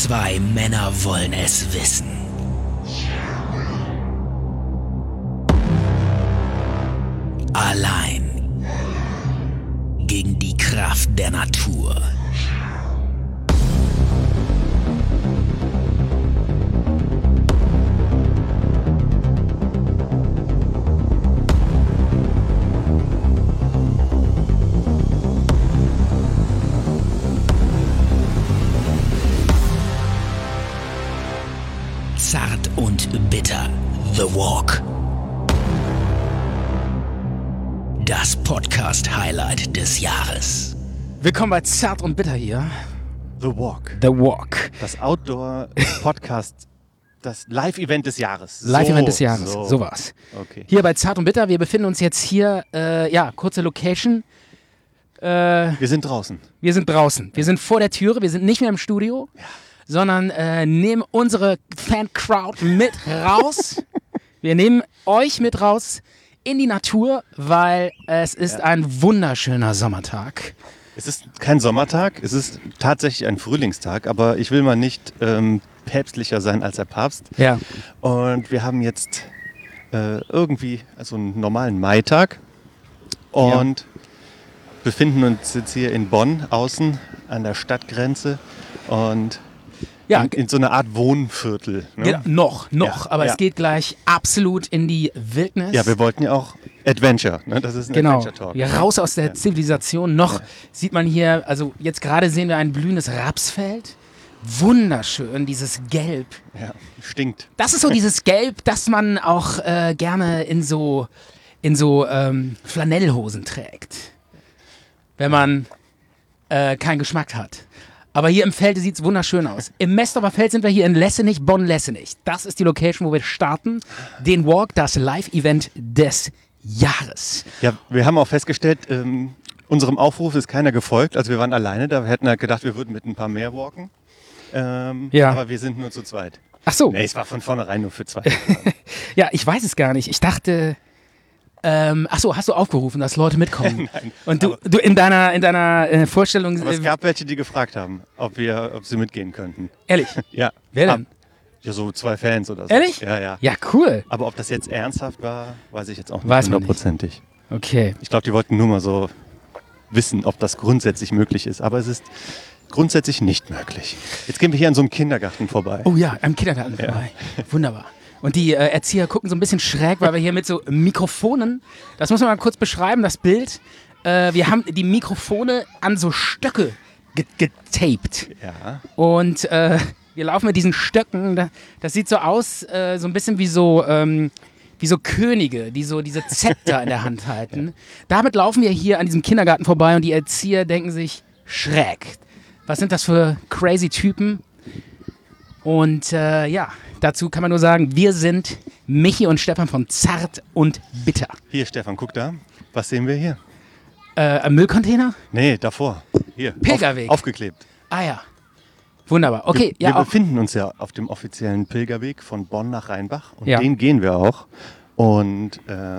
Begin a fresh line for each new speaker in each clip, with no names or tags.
Zwei Männer wollen es wissen. Allein gegen die Kraft der Natur. Zart und bitter. The Walk. Das Podcast-Highlight des Jahres.
Willkommen bei Zart und Bitter hier.
The Walk.
The Walk.
Das Outdoor-Podcast, das Live-Event des Jahres.
Live-Event des Jahres, so war's.
Okay.
Hier bei Zart und Bitter, wir befinden uns jetzt hier, kurze Location.
Wir sind draußen.
Wir sind draußen. Wir sind vor der Türe, wir sind nicht mehr im Studio, sondern nehmen unsere Fan-Crowd mit raus. Wir nehmen euch mit raus in die Natur, weil es ist ein wunderschöner Sommertag.
Es ist kein Sommertag, es ist tatsächlich ein Frühlingstag, aber ich will mal nicht päpstlicher sein als der Papst.
Ja.
Und wir haben jetzt irgendwie also einen normalen Maitag und befinden uns jetzt hier in Bonn außen an der Stadtgrenze und in so einer Art Wohnviertel. Ne?
Genau, noch, aber es geht gleich absolut in die Wildnis.
Ja, wir wollten ja auch Adventure, ne? Das ist ein Adventure-Talk.
Ja, raus aus der Zivilisation. Noch sieht man hier, also jetzt gerade sehen wir ein blühendes Rapsfeld. Wunderschön, dieses Gelb.
Ja, stinkt.
Das ist so dieses Gelb, das man auch gerne in so Flanellhosen trägt. Wenn man keinen Geschmack hat. Aber hier im Feld sieht es wunderschön aus. Im Mesdorfer Feld sind wir hier in Lessenich, Bonn-Lessenich. Das ist die Location, wo wir starten. Den Walk, das Live-Event des Jahres.
Ja, wir haben auch festgestellt, unserem Aufruf ist keiner gefolgt. Also wir waren alleine, da hätten wir gedacht, wir würden mit ein paar mehr walken. Aber wir sind nur zu zweit.
Ach so.
Nee, es war von vornherein nur für zwei.
Ja, ich weiß es gar nicht. Ich dachte... hast du aufgerufen, dass Leute mitkommen?
Nein.
Und du in deiner Vorstellung...
Aber es gab welche, die gefragt haben, ob sie mitgehen könnten.
Ehrlich?
Ja.
Wer denn?
Ja, so 2 Fans oder so.
Ehrlich?
Ja.
Ja, cool.
Aber ob das jetzt ernsthaft war, weiß ich jetzt auch nicht
Weiß man nicht.
hundertprozentig.
Okay.
Ich glaube, die wollten nur mal so wissen, ob das grundsätzlich möglich ist. Aber es ist grundsätzlich nicht möglich. Jetzt gehen wir hier an so einem Kindergarten vorbei.
Oh ja, am Kindergarten vorbei. Wunderbar. Und die Erzieher gucken so ein bisschen schräg, weil wir hier mit so Mikrofonen, das muss man mal kurz beschreiben, das Bild. Wir haben die Mikrofone an so Stöcke getaped.
Ja.
Und wir laufen mit diesen Stöcken, das sieht so aus, so ein bisschen wie so Könige, die so diese Zepter in der Hand halten. Damit laufen wir hier an diesem Kindergarten vorbei und die Erzieher denken sich, schräg. Was sind das für crazy Typen? Und dazu kann man nur sagen, wir sind Michi und Stefan von Zart und Bitter.
Hier, Stefan, guck da. Was sehen wir hier?
Ein Müllcontainer?
Nee, davor. Hier.
Pilgerweg.
Aufgeklebt.
Ah ja. Wunderbar. Okay,
Wir befinden uns ja auf dem offiziellen Pilgerweg von Bonn nach Rheinbach. Und den gehen wir auch. Und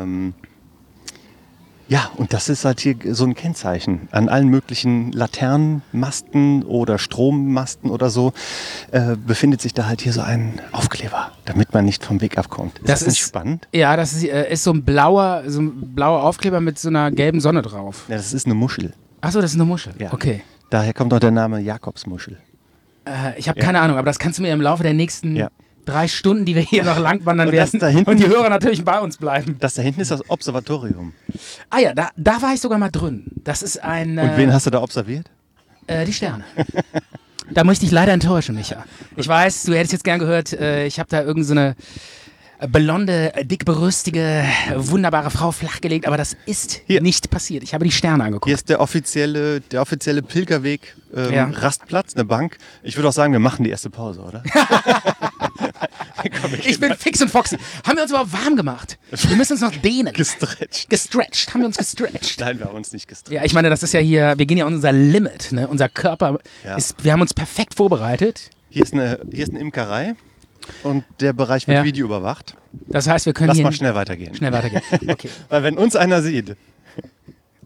und das ist halt hier so ein Kennzeichen. An allen möglichen Laternenmasten oder Strommasten oder so befindet sich da halt hier so ein Aufkleber, damit man nicht vom Weg abkommt. Ist das nicht spannend?
Ja, das ist so ein blauer Aufkleber mit so einer gelben Sonne drauf.
Ja, das ist eine Muschel.
Achso, das ist eine Muschel.
Ja.
Okay.
Daher kommt auch der Name Jakobsmuschel.
Ich habe keine Ahnung, aber das kannst du mir im Laufe der nächsten 3 Stunden, die wir hier noch lang wandern werden. Und die Hörer natürlich bei uns bleiben.
Das da hinten ist das Observatorium.
Ah ja, da war ich sogar mal drin. Das ist ein...
Und wen hast du da observiert?
Die Sterne. Da muss ich dich leider enttäuschen, Micha. Ich weiß, du hättest jetzt gern gehört, ich habe da irgend so eine blonde, dickbrüstige, wunderbare Frau flachgelegt, aber das ist nicht passiert. Ich habe die Sterne angeguckt.
Hier ist der offizielle Pilgerweg, Rastplatz, eine Bank. Ich würde auch sagen, wir machen die erste Pause, oder?
Komm, ich bin fix und foxy. Haben wir uns überhaupt warm gemacht? Wir müssen uns noch dehnen. Gestretcht. Haben wir uns gestretcht?
Nein, wir haben uns nicht gestretcht.
Ja, ich meine, das ist ja hier, wir gehen ja an unser Limit. Ne? Unser Körper wir haben uns perfekt vorbereitet.
Hier ist eine Imkerei. Und der Bereich wird Video überwacht.
Das heißt, wir können
Lass mal schnell weitergehen.
Okay.
Weil wenn uns einer sieht,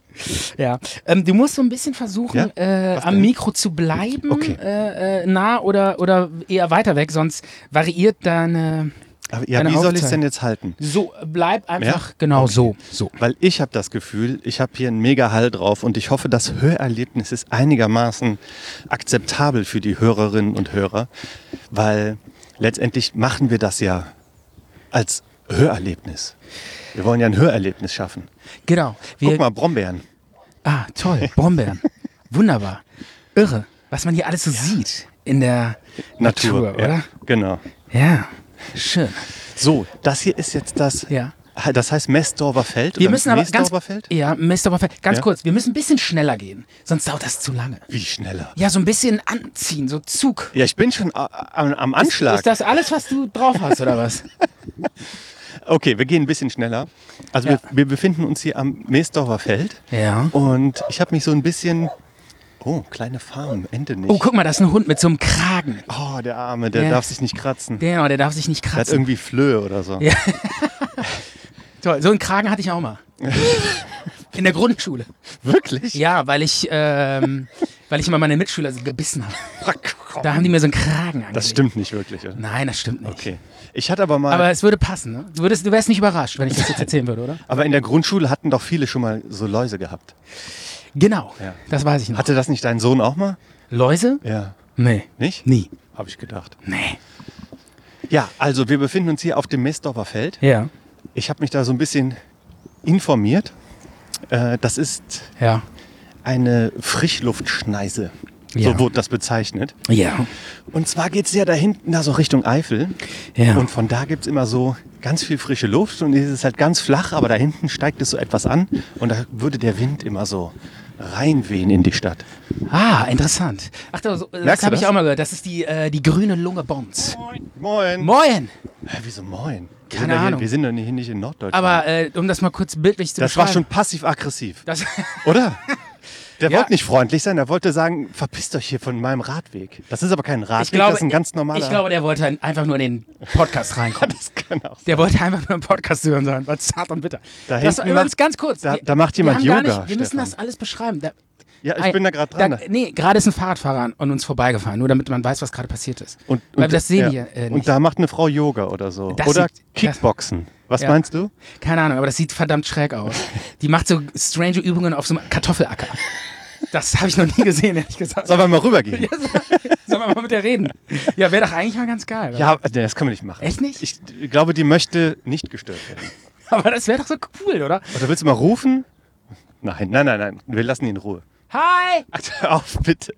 Ja, du musst so ein bisschen versuchen, am
denn?
Mikro zu bleiben,
Okay.
nah oder eher weiter weg, sonst variiert deine
Aber ja,
Eine
wie soll ich es
Aufteilung.
denn jetzt halten?
So, bleib einfach
Ja?
genau
Okay.
so.
Weil ich habe das Gefühl, ich habe hier einen mega Hall drauf und ich hoffe, das Hörerlebnis ist einigermaßen akzeptabel für die Hörerinnen und Hörer, weil letztendlich machen wir das ja als Hörerlebnis. Wir wollen ja ein Hörerlebnis schaffen.
Genau.
Guck mal, Brombeeren.
Ah, toll. Brombeeren. Wunderbar. Irre, was man hier alles so sieht in der Natur, oder?
Ja, genau.
Ja, schön.
So, das hier ist jetzt das,
Ja.
das heißt Messdorfer Feld
Wir
oder
müssen aber ganz,
Meesdorfer Feld?
ja, Messdorfer Feld. Ganz
Ja.
kurz, wir müssen ein bisschen schneller gehen, sonst dauert das zu lange.
Wie schneller?
Ja, so ein bisschen anziehen, so Zug.
Ja, ich bin schon am Anschlag.
Ist das alles, was du drauf hast, oder was?
Okay, wir gehen ein bisschen schneller. Also
Ja.
wir befinden uns hier am Meesdorfer Feld.
Ja.
Und ich habe mich so ein bisschen... Oh, kleine Farm, Ente nicht.
Oh, guck mal, da ist ein Hund mit so einem Kragen.
Oh, der Arme, der
Ja.
darf sich nicht kratzen.
Genau, der darf sich nicht
Der hat
kratzen.
irgendwie Flöhe oder so.
Ja. Toll, so einen Kragen hatte ich auch mal. In der Grundschule.
Wirklich?
Ja, weil ich immer meine Mitschüler so gebissen habe. Da haben die mir so einen Kragen angelegt.
Das stimmt nicht wirklich, oder?
Nein, das stimmt nicht.
Okay. Ich hatte aber mal...
Aber es würde passen, ne? Du wärst nicht überrascht, wenn ich das jetzt erzählen würde, oder?
Aber in der Grundschule hatten doch viele schon mal so Läuse gehabt.
Genau,
Ja.
das weiß ich noch.
Hatte das nicht dein Sohn auch mal?
Läuse?
Ja.
Nee.
Nicht?
Nie.
Habe ich gedacht.
Nee.
Ja, also wir befinden uns hier auf dem Meesdorfer Feld.
Ja.
Ich habe mich da so ein bisschen informiert. Das ist
Ja.
eine Frischluftschneise.
Ja.
So wurde das bezeichnet.
Ja.
Und zwar geht es ja da hinten da so Richtung Eifel.
Ja.
Und von da gibt es immer so ganz viel frische Luft und es ist halt ganz flach, aber da hinten steigt es so etwas an und da würde der Wind immer so reinwehen in die Stadt.
Ah, interessant. Ach, das
Merkst du
habe ich
das?
auch mal gehört. Das ist die grüne Lunge Bonds.
Moin.
Moin!
Wieso moin?
Keine Ahnung.
Wir sind doch nicht in Norddeutschland.
Aber um das mal kurz bildlich zu
das war
beschreiben.
schon passiv-aggressiv,
Das,
oder? Der
Ja.
wollte nicht freundlich sein, der wollte sagen, verpisst euch hier von meinem Radweg. Das ist aber kein Radweg, das ist ein ganz normaler...
ich glaube, der wollte einfach nur in den Podcast reinkommen.
das kann auch sein.
Der wollte einfach nur im Podcast hören sein, weil zart und bitter.
Da
Das
hinten
übrigens
macht-
ganz kurz.
da macht jemand
wir haben
Yoga,
Wir müssen
Stefan.
das alles beschreiben.
Ja, ich bin da gerade dran.
Nee, gerade ist ein Fahrradfahrer an uns vorbeigefahren, nur damit man weiß, was gerade passiert ist. Weil das sehen wir
Und
nicht.
da macht eine Frau Yoga oder so.
Das
Oder
sieht-
Kickboxen. Was
Ja.
meinst du?
Keine Ahnung, aber das sieht verdammt schräg aus. Die macht so strange Übungen auf so einem Kartoffelacker. Das habe ich noch nie gesehen, ehrlich gesagt.
Sollen wir mal rübergehen?
Sollen wir mal mit der reden? Ja, wäre doch eigentlich mal ganz geil.
Ja, nee, das können wir nicht machen.
Echt nicht?
Ich glaube, die möchte nicht gestört werden.
Aber das wäre doch so cool, oder?
Oder willst du mal rufen? Nein. Wir lassen ihn in Ruhe.
Hi!
Ach, hör auf, bitte.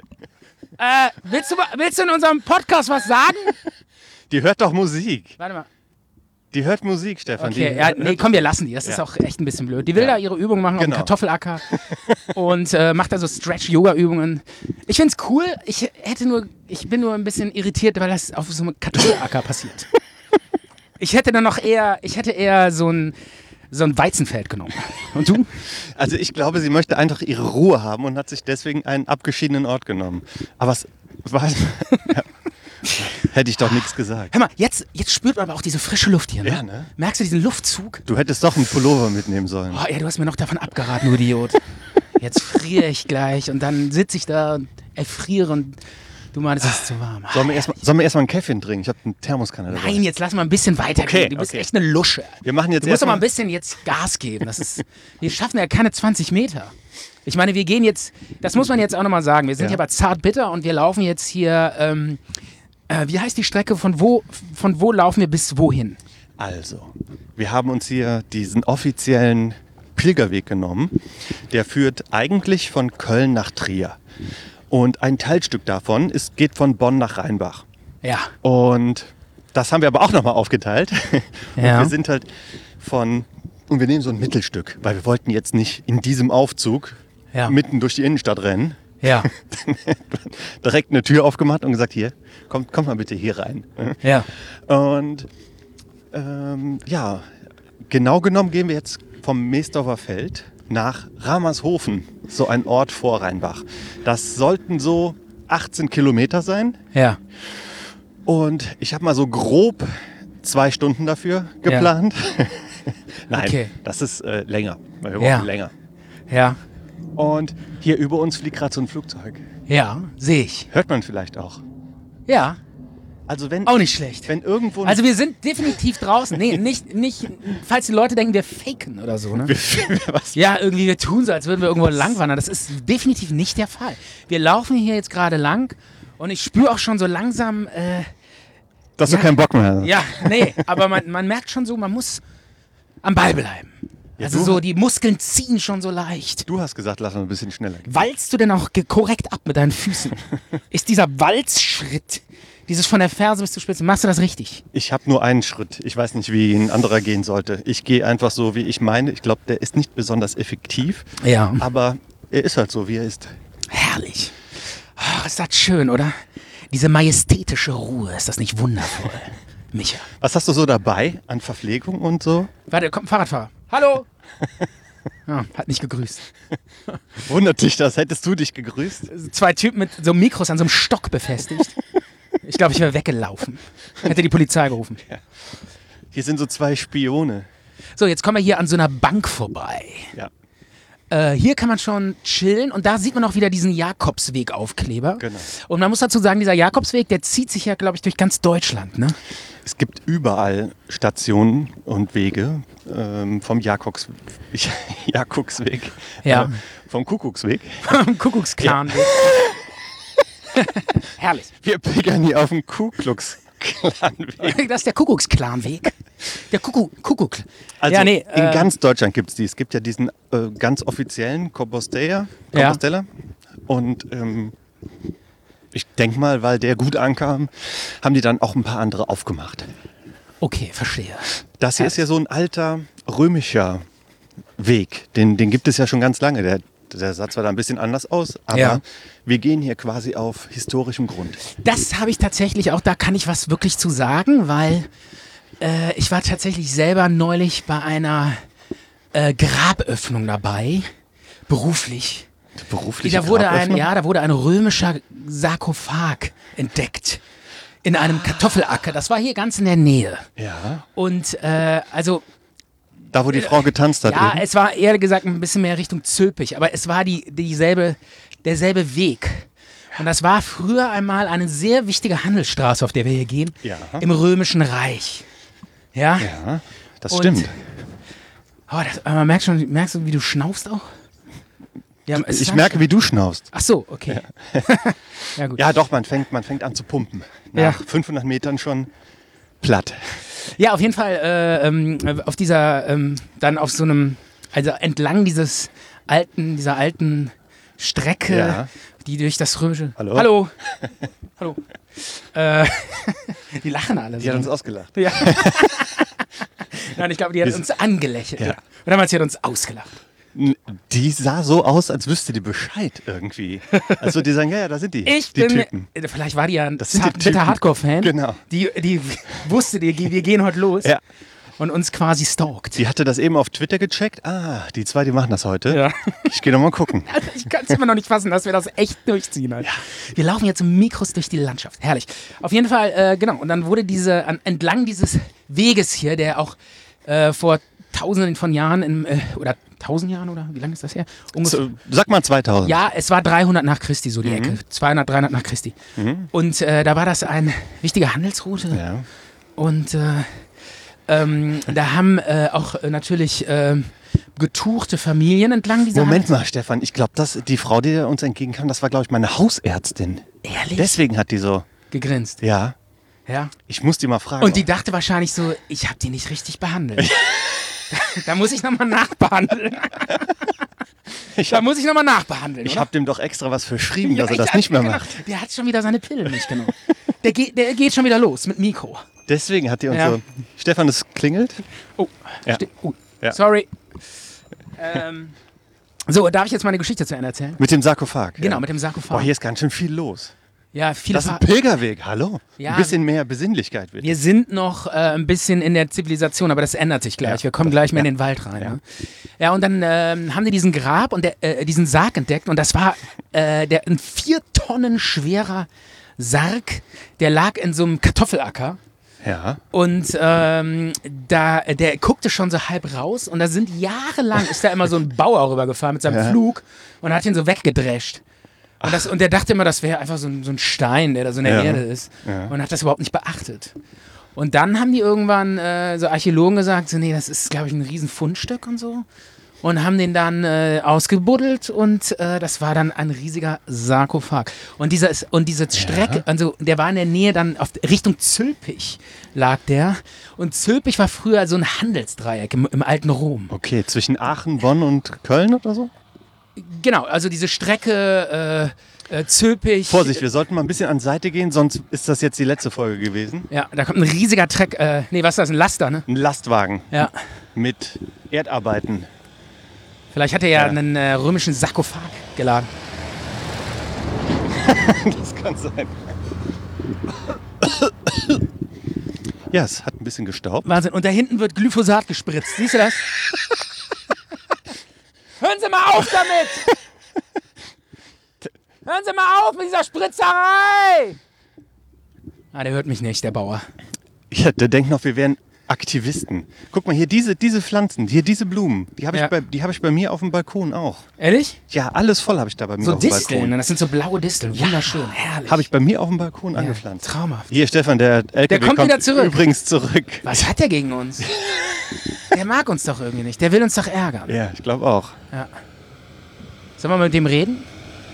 Willst du in unserem Podcast was sagen?
Die hört doch Musik.
Warte mal.
Die hört Musik, Stefan.
Okay,
Die
ja, nee, komm, wir lassen die. Das ist
Ja.
auch echt ein bisschen blöd. Die will da ihre Übungen machen auf
Genau.
dem Kartoffelacker und macht da so Stretch-Yoga-Übungen. Ich find's cool. Ich bin nur ein bisschen irritiert, weil das auf so einem Kartoffelacker passiert. Ich hätte eher so ein Weizenfeld genommen. Und du?
Also ich glaube, sie möchte einfach ihre Ruhe haben und hat sich deswegen einen abgeschiedenen Ort genommen. Aber es war... ja. Hätte ich doch nichts gesagt.
Hör mal, jetzt spürt man aber auch diese frische Luft hier, ne?
Ja, ne?
Merkst du diesen Luftzug?
Du hättest doch einen Pullover mitnehmen sollen.
Oh, ey, du hast mir noch davon abgeraten, du Idiot. Jetzt friere ich gleich und dann sitze ich da und erfriere und du meinst, es ist zu warm.
Sollen wir erstmal einen Käffchen trinken? Ich habe einen Thermoskanne dabei.
Nein, jetzt lass mal ein bisschen weitergehen.
Okay,
Du bist
okay.
echt eine Lusche.
Wir machen jetzt
Du musst doch mal
erstmal...
ein bisschen jetzt Gas geben. Wir schaffen ja keine 20 Meter. Ich meine, wir gehen jetzt, das muss man jetzt auch nochmal sagen, wir sind
Ja.
hier bei Zartbitter und wir laufen jetzt hier, wie heißt die Strecke, von wo laufen wir bis wohin?
Also, wir haben uns hier diesen offiziellen Pilgerweg genommen. Der führt eigentlich von Köln nach Trier. Und ein Teilstück davon geht von Bonn nach Rheinbach.
Ja.
Und das haben wir aber auch nochmal aufgeteilt. Und
Ja.
wir sind halt und wir nehmen so ein Mittelstück, weil wir wollten jetzt nicht in diesem Aufzug
Ja.
mitten durch die Innenstadt rennen.
Ja.
Direkt eine Tür aufgemacht und gesagt, hier, kommt mal bitte hier rein.
Ja.
Und ja, genau genommen gehen wir jetzt vom Meesdorfer Feld nach Ramershofen, so ein Ort vor Rheinbach. Das sollten so 18 Kilometer sein.
Ja.
Und ich habe mal so grob 2 Stunden dafür geplant. Nein,
Okay.
das ist länger. Wir
Ja.
brauchen länger.
Ja.
Und hier über uns fliegt gerade so ein Flugzeug.
Ja, sehe ich.
Hört man vielleicht auch.
Ja,
Also wenn,
auch nicht schlecht.
wenn irgendwo...
Also wir sind definitiv draußen. Nee, nicht, falls die Leute denken, wir faken oder so, ne?
was?
Ja, irgendwie wir tun so, als würden wir irgendwo langwandern. Das ist definitiv nicht der Fall. Wir laufen hier jetzt gerade lang und ich spüre auch schon so langsam,
Dass du
ja.
keinen Bock mehr hast.
ja, nee, aber man merkt schon so, man muss am Ball bleiben.
Ja,
Also
du-
so, die Muskeln ziehen schon so leicht.
Du hast gesagt, lass uns ein bisschen schneller gehen.
Walzt du denn auch korrekt ab mit deinen Füßen? Ist dieser Walzschritt, dieses von der Ferse bis zur Spitze, machst du das richtig?
Ich habe nur einen Schritt. Ich weiß nicht, wie ein anderer gehen sollte. Ich gehe einfach so, wie ich meine. Ich glaube, der ist nicht besonders effektiv,
Ja.
aber er ist halt so, wie er ist.
Herrlich. Oh, ist das schön, oder? Diese majestätische Ruhe, ist das nicht wundervoll? Micha.
Was hast du so dabei an Verpflegung und so?
Warte, kommt ein Fahrradfahrer. Hallo! Ja, hat nicht gegrüßt.
Wundert dich das? Hättest du dich gegrüßt?
2 Typen mit so Mikros an so einem Stock befestigt. Ich glaube, ich wäre weggelaufen. Hätte die Polizei gerufen.
Hier sind so 2 Spione.
So, jetzt kommen wir hier an so einer Bank vorbei.
Ja,
Hier kann man schon chillen und da sieht man auch wieder diesen Jakobsweg-Aufkleber.
Genau.
Und man muss dazu sagen, dieser Jakobsweg, der zieht sich ja, glaube ich, durch ganz Deutschland, ne?
es gibt überall Stationen und Wege vom Jakobsweg,
Ja.
vom Kuckucksweg.
Kuckucksklan-Weg. Herrlich.
Wir pickern hier auf dem Ku-Klux-Klan-Weg.
Das ist der Kuckucksklan-Weg. Der Kuckuck.
Also
ja, nee,
in ganz Deutschland gibt es die. Es gibt ja diesen ganz offiziellen Compostela. Und ich denke mal, weil der gut ankam, haben die dann auch ein paar andere aufgemacht.
Okay, verstehe.
Das hier ist ja so ein alter römischer Weg. Den gibt es ja schon ganz lange. Der sah zwar da ein bisschen anders aus, aber
Ja.
wir gehen hier quasi auf historischem Grund.
Das habe ich tatsächlich auch, da kann ich was wirklich zu sagen, weil ich war tatsächlich selber neulich bei einer Graböffnung dabei, beruflich.
Berufliche
Da wurde
Graböffnung?
da wurde ein römischer Sarkophag entdeckt in einem Kartoffelacker. Das war hier ganz in der Nähe.
Ja,
Und also
da wo die Frau getanzt hat.
ja,
eben.
es war eher gesagt ein bisschen mehr Richtung Zülpich, aber es war derselbe Weg. Und das war früher einmal eine sehr wichtige Handelsstraße, auf der wir hier gehen,
Ja.
im Römischen Reich. Ja?
Ja, das
Und-
stimmt.
Oh, man merkst du, wie du schnaufst auch? Ja, es
Ich
war
merke,
schon-
wie du schnaufst.
Ach so, okay. Ja, gut.
Ja, doch, man fängt an zu pumpen. Nach 500 Metern schon platt.
Ja, auf jeden Fall auf dieser, dann auf so einem, also entlang dieser alten Strecke,
Ja.
die durch das römische...
Hallo?
Hallo. Hallo. Die lachen alle
Die hat
so.
uns ausgelacht.
Ja. Nein, ich glaube, die hat uns angelächelt.
Ja.
Ja. Oder meinst du, die hat uns ausgelacht?
Die sah so aus, als wüsste die Bescheid irgendwie. Also die sagen, ja, da sind die
Ich bin,
Typen.
vielleicht war die ja ein
Das sind die Typen.
bitter Hardcore-Fan.
Genau.
Die wusste, wir gehen heute los.
Ja.
Und uns quasi stalkt.
Die hatte das eben auf Twitter gecheckt. Ah, die 2, die machen das heute.
Ja.
Ich gehe noch mal gucken.
Alter, ich kann es immer noch nicht fassen, dass wir das echt durchziehen. Halt. Wir laufen jetzt im Mikros durch die Landschaft. Herrlich. Auf jeden Fall, genau. Und dann wurde entlang dieses Weges hier, der auch vor Tausenden von Jahren, oder 1000 Jahren, oder wie lange ist das her? Ungefähr.
So, sag mal 2000.
Ja, es war 300 nach Christi, so die Ecke. 200, 300 nach Christi. Und da war das eine wichtige Handelsroute.
Ja.
Und da haben auch natürlich getuchte Familien entlang dieser
Moment mal, Stefan. Ich glaube, die Frau, die uns entgegenkam, das war, glaube ich, meine Hausärztin.
Ehrlich?
Deswegen hat die so,
gegrinst.
ja,
Ja.
ich muss die mal fragen.
Und die dachte wahrscheinlich so, ich habe die nicht richtig behandelt. Da muss ich nochmal nachbehandeln.
ich
Da muss ich nochmal nachbehandeln.
ich
oder?
habe dem doch extra was verschrieben,
Ja,
dass er das
ja,
nicht mehr
genau.
macht.
Der hat schon wieder seine Pillen nicht genommen. Der geht schon wieder los mit Mikro.
Deswegen hat die uns
Ja.
so, Stefan, es klingelt.
Oh,
Ja. Ja.
Sorry. So, darf ich jetzt meine Geschichte zu Ende erzählen?
Mit dem Sarkophag.
Genau,
ja.
mit dem Sarkophag.
Boah, hier ist ganz schön viel los.
Ja, viele
Das ist ein Pilgerweg, hallo?
Ja.
Ein bisschen mehr Besinnlichkeit, bitte.
Wir sind noch ein bisschen in der Zivilisation, aber das ändert sich gleich.
Ja,
Wir kommen gleich mehr in den Wald rein.
Ja.
Ne? Ja, und dann haben die diesen Grab und diesen Sarg entdeckt und das war ein 4 Tonnen schwerer Sarg, der lag in so einem Kartoffelacker.
Ja.
Und der guckte schon so halb raus und da sind jahrelang, ist da immer so ein Bauer rübergefahren mit seinem Flug und hat ihn so weggedrescht. Und der dachte immer, das wäre einfach so ein Stein, der da so in der Erde ist. Ja. Und hat das überhaupt nicht beachtet. Und dann haben die irgendwann so Archäologen gesagt, so, nee, das ist, glaube ich, ein riesen Fundstück und so. Und haben den dann ausgebuddelt und das war dann ein riesiger Sarkophag. Und diese Strecke, also der war in der Nähe dann Richtung Zülpich lag der. Und Zülpich war früher so ein Handelsdreieck im alten Rom.
Okay, zwischen Aachen, Bonn und Köln oder so?
Genau, also diese Strecke Zülpich.
Vorsicht, wir sollten mal ein bisschen an Seite gehen, sonst ist das jetzt die letzte Folge gewesen.
Ja, da kommt ein riesiger Treck, was ist das, ein Laster, ne?
Ein Lastwagen.
Ja.
Mit Erdarbeiten.
Vielleicht hat er ja einen römischen Sarkophag geladen.
Das kann sein. Ja, es hat ein bisschen gestaubt.
Wahnsinn. Und da hinten wird Glyphosat gespritzt. Siehst du das? Hören Sie mal auf damit! Hören Sie mal auf mit dieser Spritzerei! Ah, der hört mich nicht, der Bauer.
Ja, der denkt noch, wir wären Aktivisten. Guck mal, hier diese Pflanzen, hier diese Blumen, die habe ich bei mir auf dem Balkon auch.
Ehrlich?
Ja, alles voll habe ich da bei mir
so
auf dem
Disteln,
Balkon.
Das sind so blaue Disteln, wunderschön, herrlich.
Habe ich bei mir auf dem Balkon angepflanzt.
Traumhaft.
Hier, Stefan, der LKW
kommt wieder zurück.
Übrigens zurück.
Was hat der gegen uns? Der mag uns doch irgendwie nicht, der will uns doch ärgern.
Ja, ich glaube auch.
Ja. Sollen wir mal mit dem reden?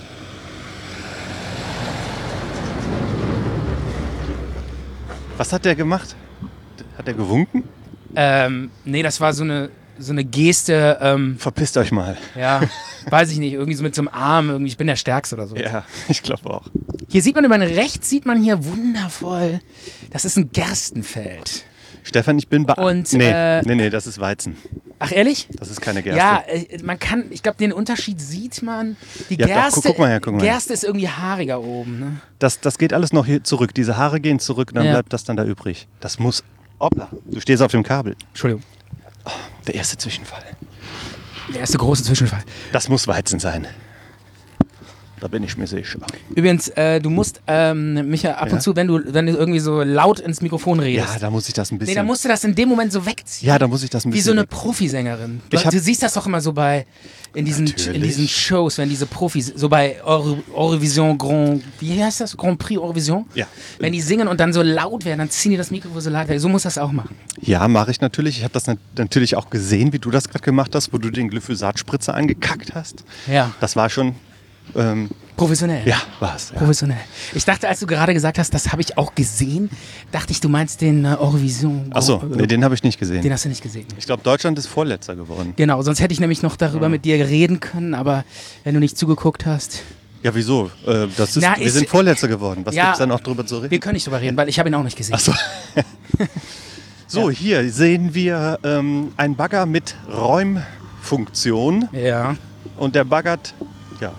Was hat der gemacht? Hat er gewunken?
Nee, das war so eine Geste.
Verpisst euch mal.
Ja, weiß ich nicht, irgendwie so mit so einem Arm, irgendwie, ich bin der Stärkste oder so.
Ja, ich glaube auch.
Hier sieht man rechts sieht man hier wundervoll, das ist ein Gerstenfeld.
Stefan, ich bin
Und,
nee, das ist Weizen.
Ach, ehrlich?
Das ist keine Gerste.
Ja, ich glaube, den Unterschied sieht man. Die
Ja,
Gerste,
guck mal her.
Gerste ist irgendwie haariger oben. Ne?
Das geht alles noch hier zurück. Diese Haare gehen zurück, dann bleibt das dann da übrig. Das muss... Hoppla, du stehst auf dem Kabel.
Entschuldigung.
Oh, der erste Zwischenfall.
Der erste große Zwischenfall.
Das muss Weizen sein. Da bin ich mir sicher.
Übrigens, du musst, Micha, ab und zu, wenn du irgendwie so laut ins Mikrofon redest.
Ja, da muss ich das ein bisschen...
Nee, da musst du das in dem Moment so wegziehen.
Ja, da muss ich das ein bisschen...
Wie so eine Profisängerin. Du siehst das doch immer so in diesen Shows, wenn diese Profis, so bei Eurovision wie heißt das? Grand Prix Eurovision?
Ja.
Wenn die singen und dann so laut werden, dann ziehen die das Mikrofon so laut weg. So muss das auch machen.
Ja, mache ich natürlich. Ich habe das natürlich auch gesehen, wie du das gerade gemacht hast, wo du den Glyphosat-Spritzer angekackt hast.
Ja.
Das war schon...
Professionell.
Ja, war's. Ja.
Professionell. Ich dachte, als du gerade gesagt hast, das habe ich auch gesehen, dachte ich, du meinst den Eurovision.
Achso, nee, den habe ich nicht gesehen.
Den hast du nicht gesehen.
Ich glaube, Deutschland ist Vorletzter geworden.
Genau, sonst hätte ich nämlich noch darüber mit dir reden können, aber wenn du nicht zugeguckt hast.
Ja, wieso? Wir sind Vorletzter geworden. Was gibt's dann auch drüber zu reden?
Wir können nicht drüber reden, weil ich habe ihn auch nicht gesehen.
Achso. So, hier sehen wir einen Bagger mit Räumfunktion.
Ja.
Und der baggert, ja,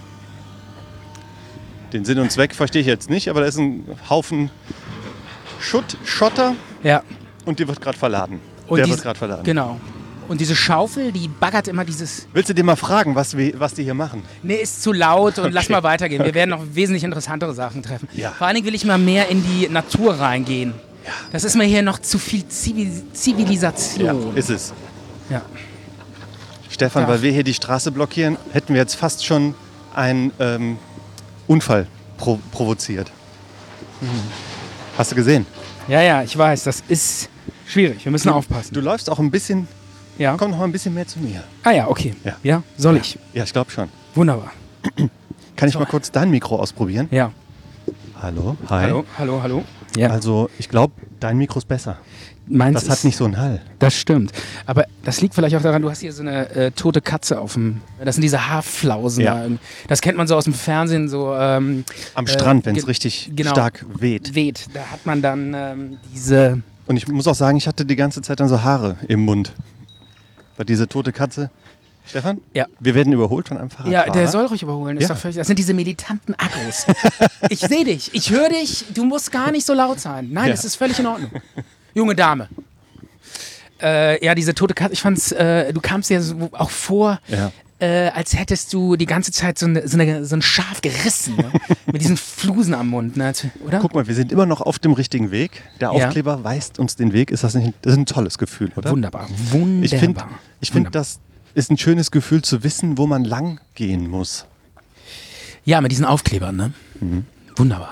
den Sinn und Zweck verstehe ich jetzt nicht, aber da ist ein Haufen Schotter und die wird gerade verladen. Wird gerade verladen.
Genau. Und diese Schaufel, die baggert immer dieses...
Willst du dir mal fragen, was die hier machen?
Nee, ist zu laut und lass mal weitergehen. Wir werden noch wesentlich interessantere Sachen treffen.
Ja.
Vor allen Dingen will ich mal mehr in die Natur reingehen. Ja. Das ist mir hier noch zu viel Zivilisation.
Ja, ist es.
Ja.
Stefan, weil wir hier die Straße blockieren, hätten wir jetzt fast schon einen Unfall provoziert. Hast du gesehen?
Ja, ich weiß. Das ist schwierig. Wir müssen aufpassen.
Du läufst auch ein bisschen...
Ja.
Komm noch mal ein bisschen mehr zu mir.
Ah ja, okay. Ja, soll ich?
Ja, ich glaube schon.
Wunderbar.
Kann ich mal kurz dein Mikro ausprobieren?
Ja.
Hallo, hi.
Hallo. Ja.
Also, ich glaube, dein Mikro ist besser.
Meins
das hat nicht so einen Hall.
Das stimmt. Aber das liegt vielleicht auch daran, du hast hier so eine tote Katze auf dem... Das sind diese Haarflausen.
Ja.
Das kennt man so aus dem Fernsehen. So,
am Strand, wenn es richtig stark weht.
Da hat man dann diese...
Und ich muss auch sagen, ich hatte die ganze Zeit dann so Haare im Mund. Weil diese tote Katze... Stefan?
Ja.
Wir werden überholt von einem Fahrradfahrer.
Ja, der soll ruhig überholen. Ist doch völlig, das sind diese militanten Aggros. Ich sehe dich, ich höre dich, du musst gar nicht so laut sein. Nein, es ist völlig in Ordnung. Junge Dame. Ja, diese tote Katze, ich fand's, du kamst ja so auch vor, als hättest du die ganze Zeit so ein Schaf gerissen, ne? Mit diesen Flusen am Mund, ne? Oder?
Guck mal, wir sind immer noch auf dem richtigen Weg. Der
Ja.
Aufkleber weist uns den Weg. Das ist ein tolles Gefühl, oder?
Wunderbar.
Ich finde, das ist ein schönes Gefühl zu wissen, wo man lang gehen muss.
Ja, mit diesen Aufklebern, ne? Wunderbar.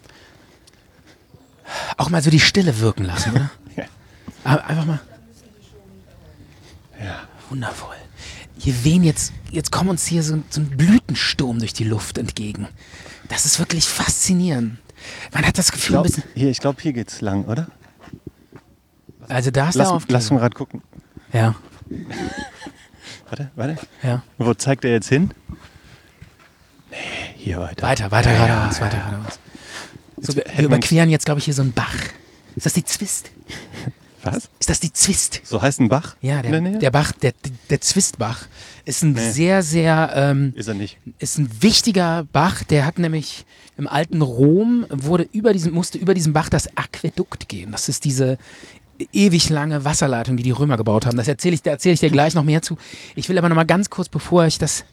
Auch mal so die Stille wirken lassen, oder?
Ja.
Aber einfach mal.
Ja.
Wundervoll. Hier wehen jetzt kommt uns hier so ein Blütensturm durch die Luft entgegen. Das ist wirklich faszinierend. Man hat das Gefühl, ein bisschen.
Ich glaube, hier geht's lang, oder?
Also da ist der Aufkleber.
Lass mal gerade gucken.
Ja,
Warte.
ja.
Wo zeigt er jetzt hin? Nee, hier weiter.
Weiter geradeaus, weiter geradeaus. So, wir überqueren jetzt, glaube ich, hier so einen Bach. Ist das die Zwist?
Was?
Ist das die Zwist?
So heißt ein Bach?
Ja,
in der Nähe?
der Bach, der Zwistbach, ist ein sehr, sehr,
Ist er nicht.
ist ein wichtiger Bach. Der hat nämlich im alten Rom, musste über diesen Bach das Aquädukt gehen. Das ist diese ewig lange Wasserleitung, die Römer gebaut haben. Da erzähle ich dir gleich noch mehr zu. Ich will aber noch mal ganz kurz, bevor ich das,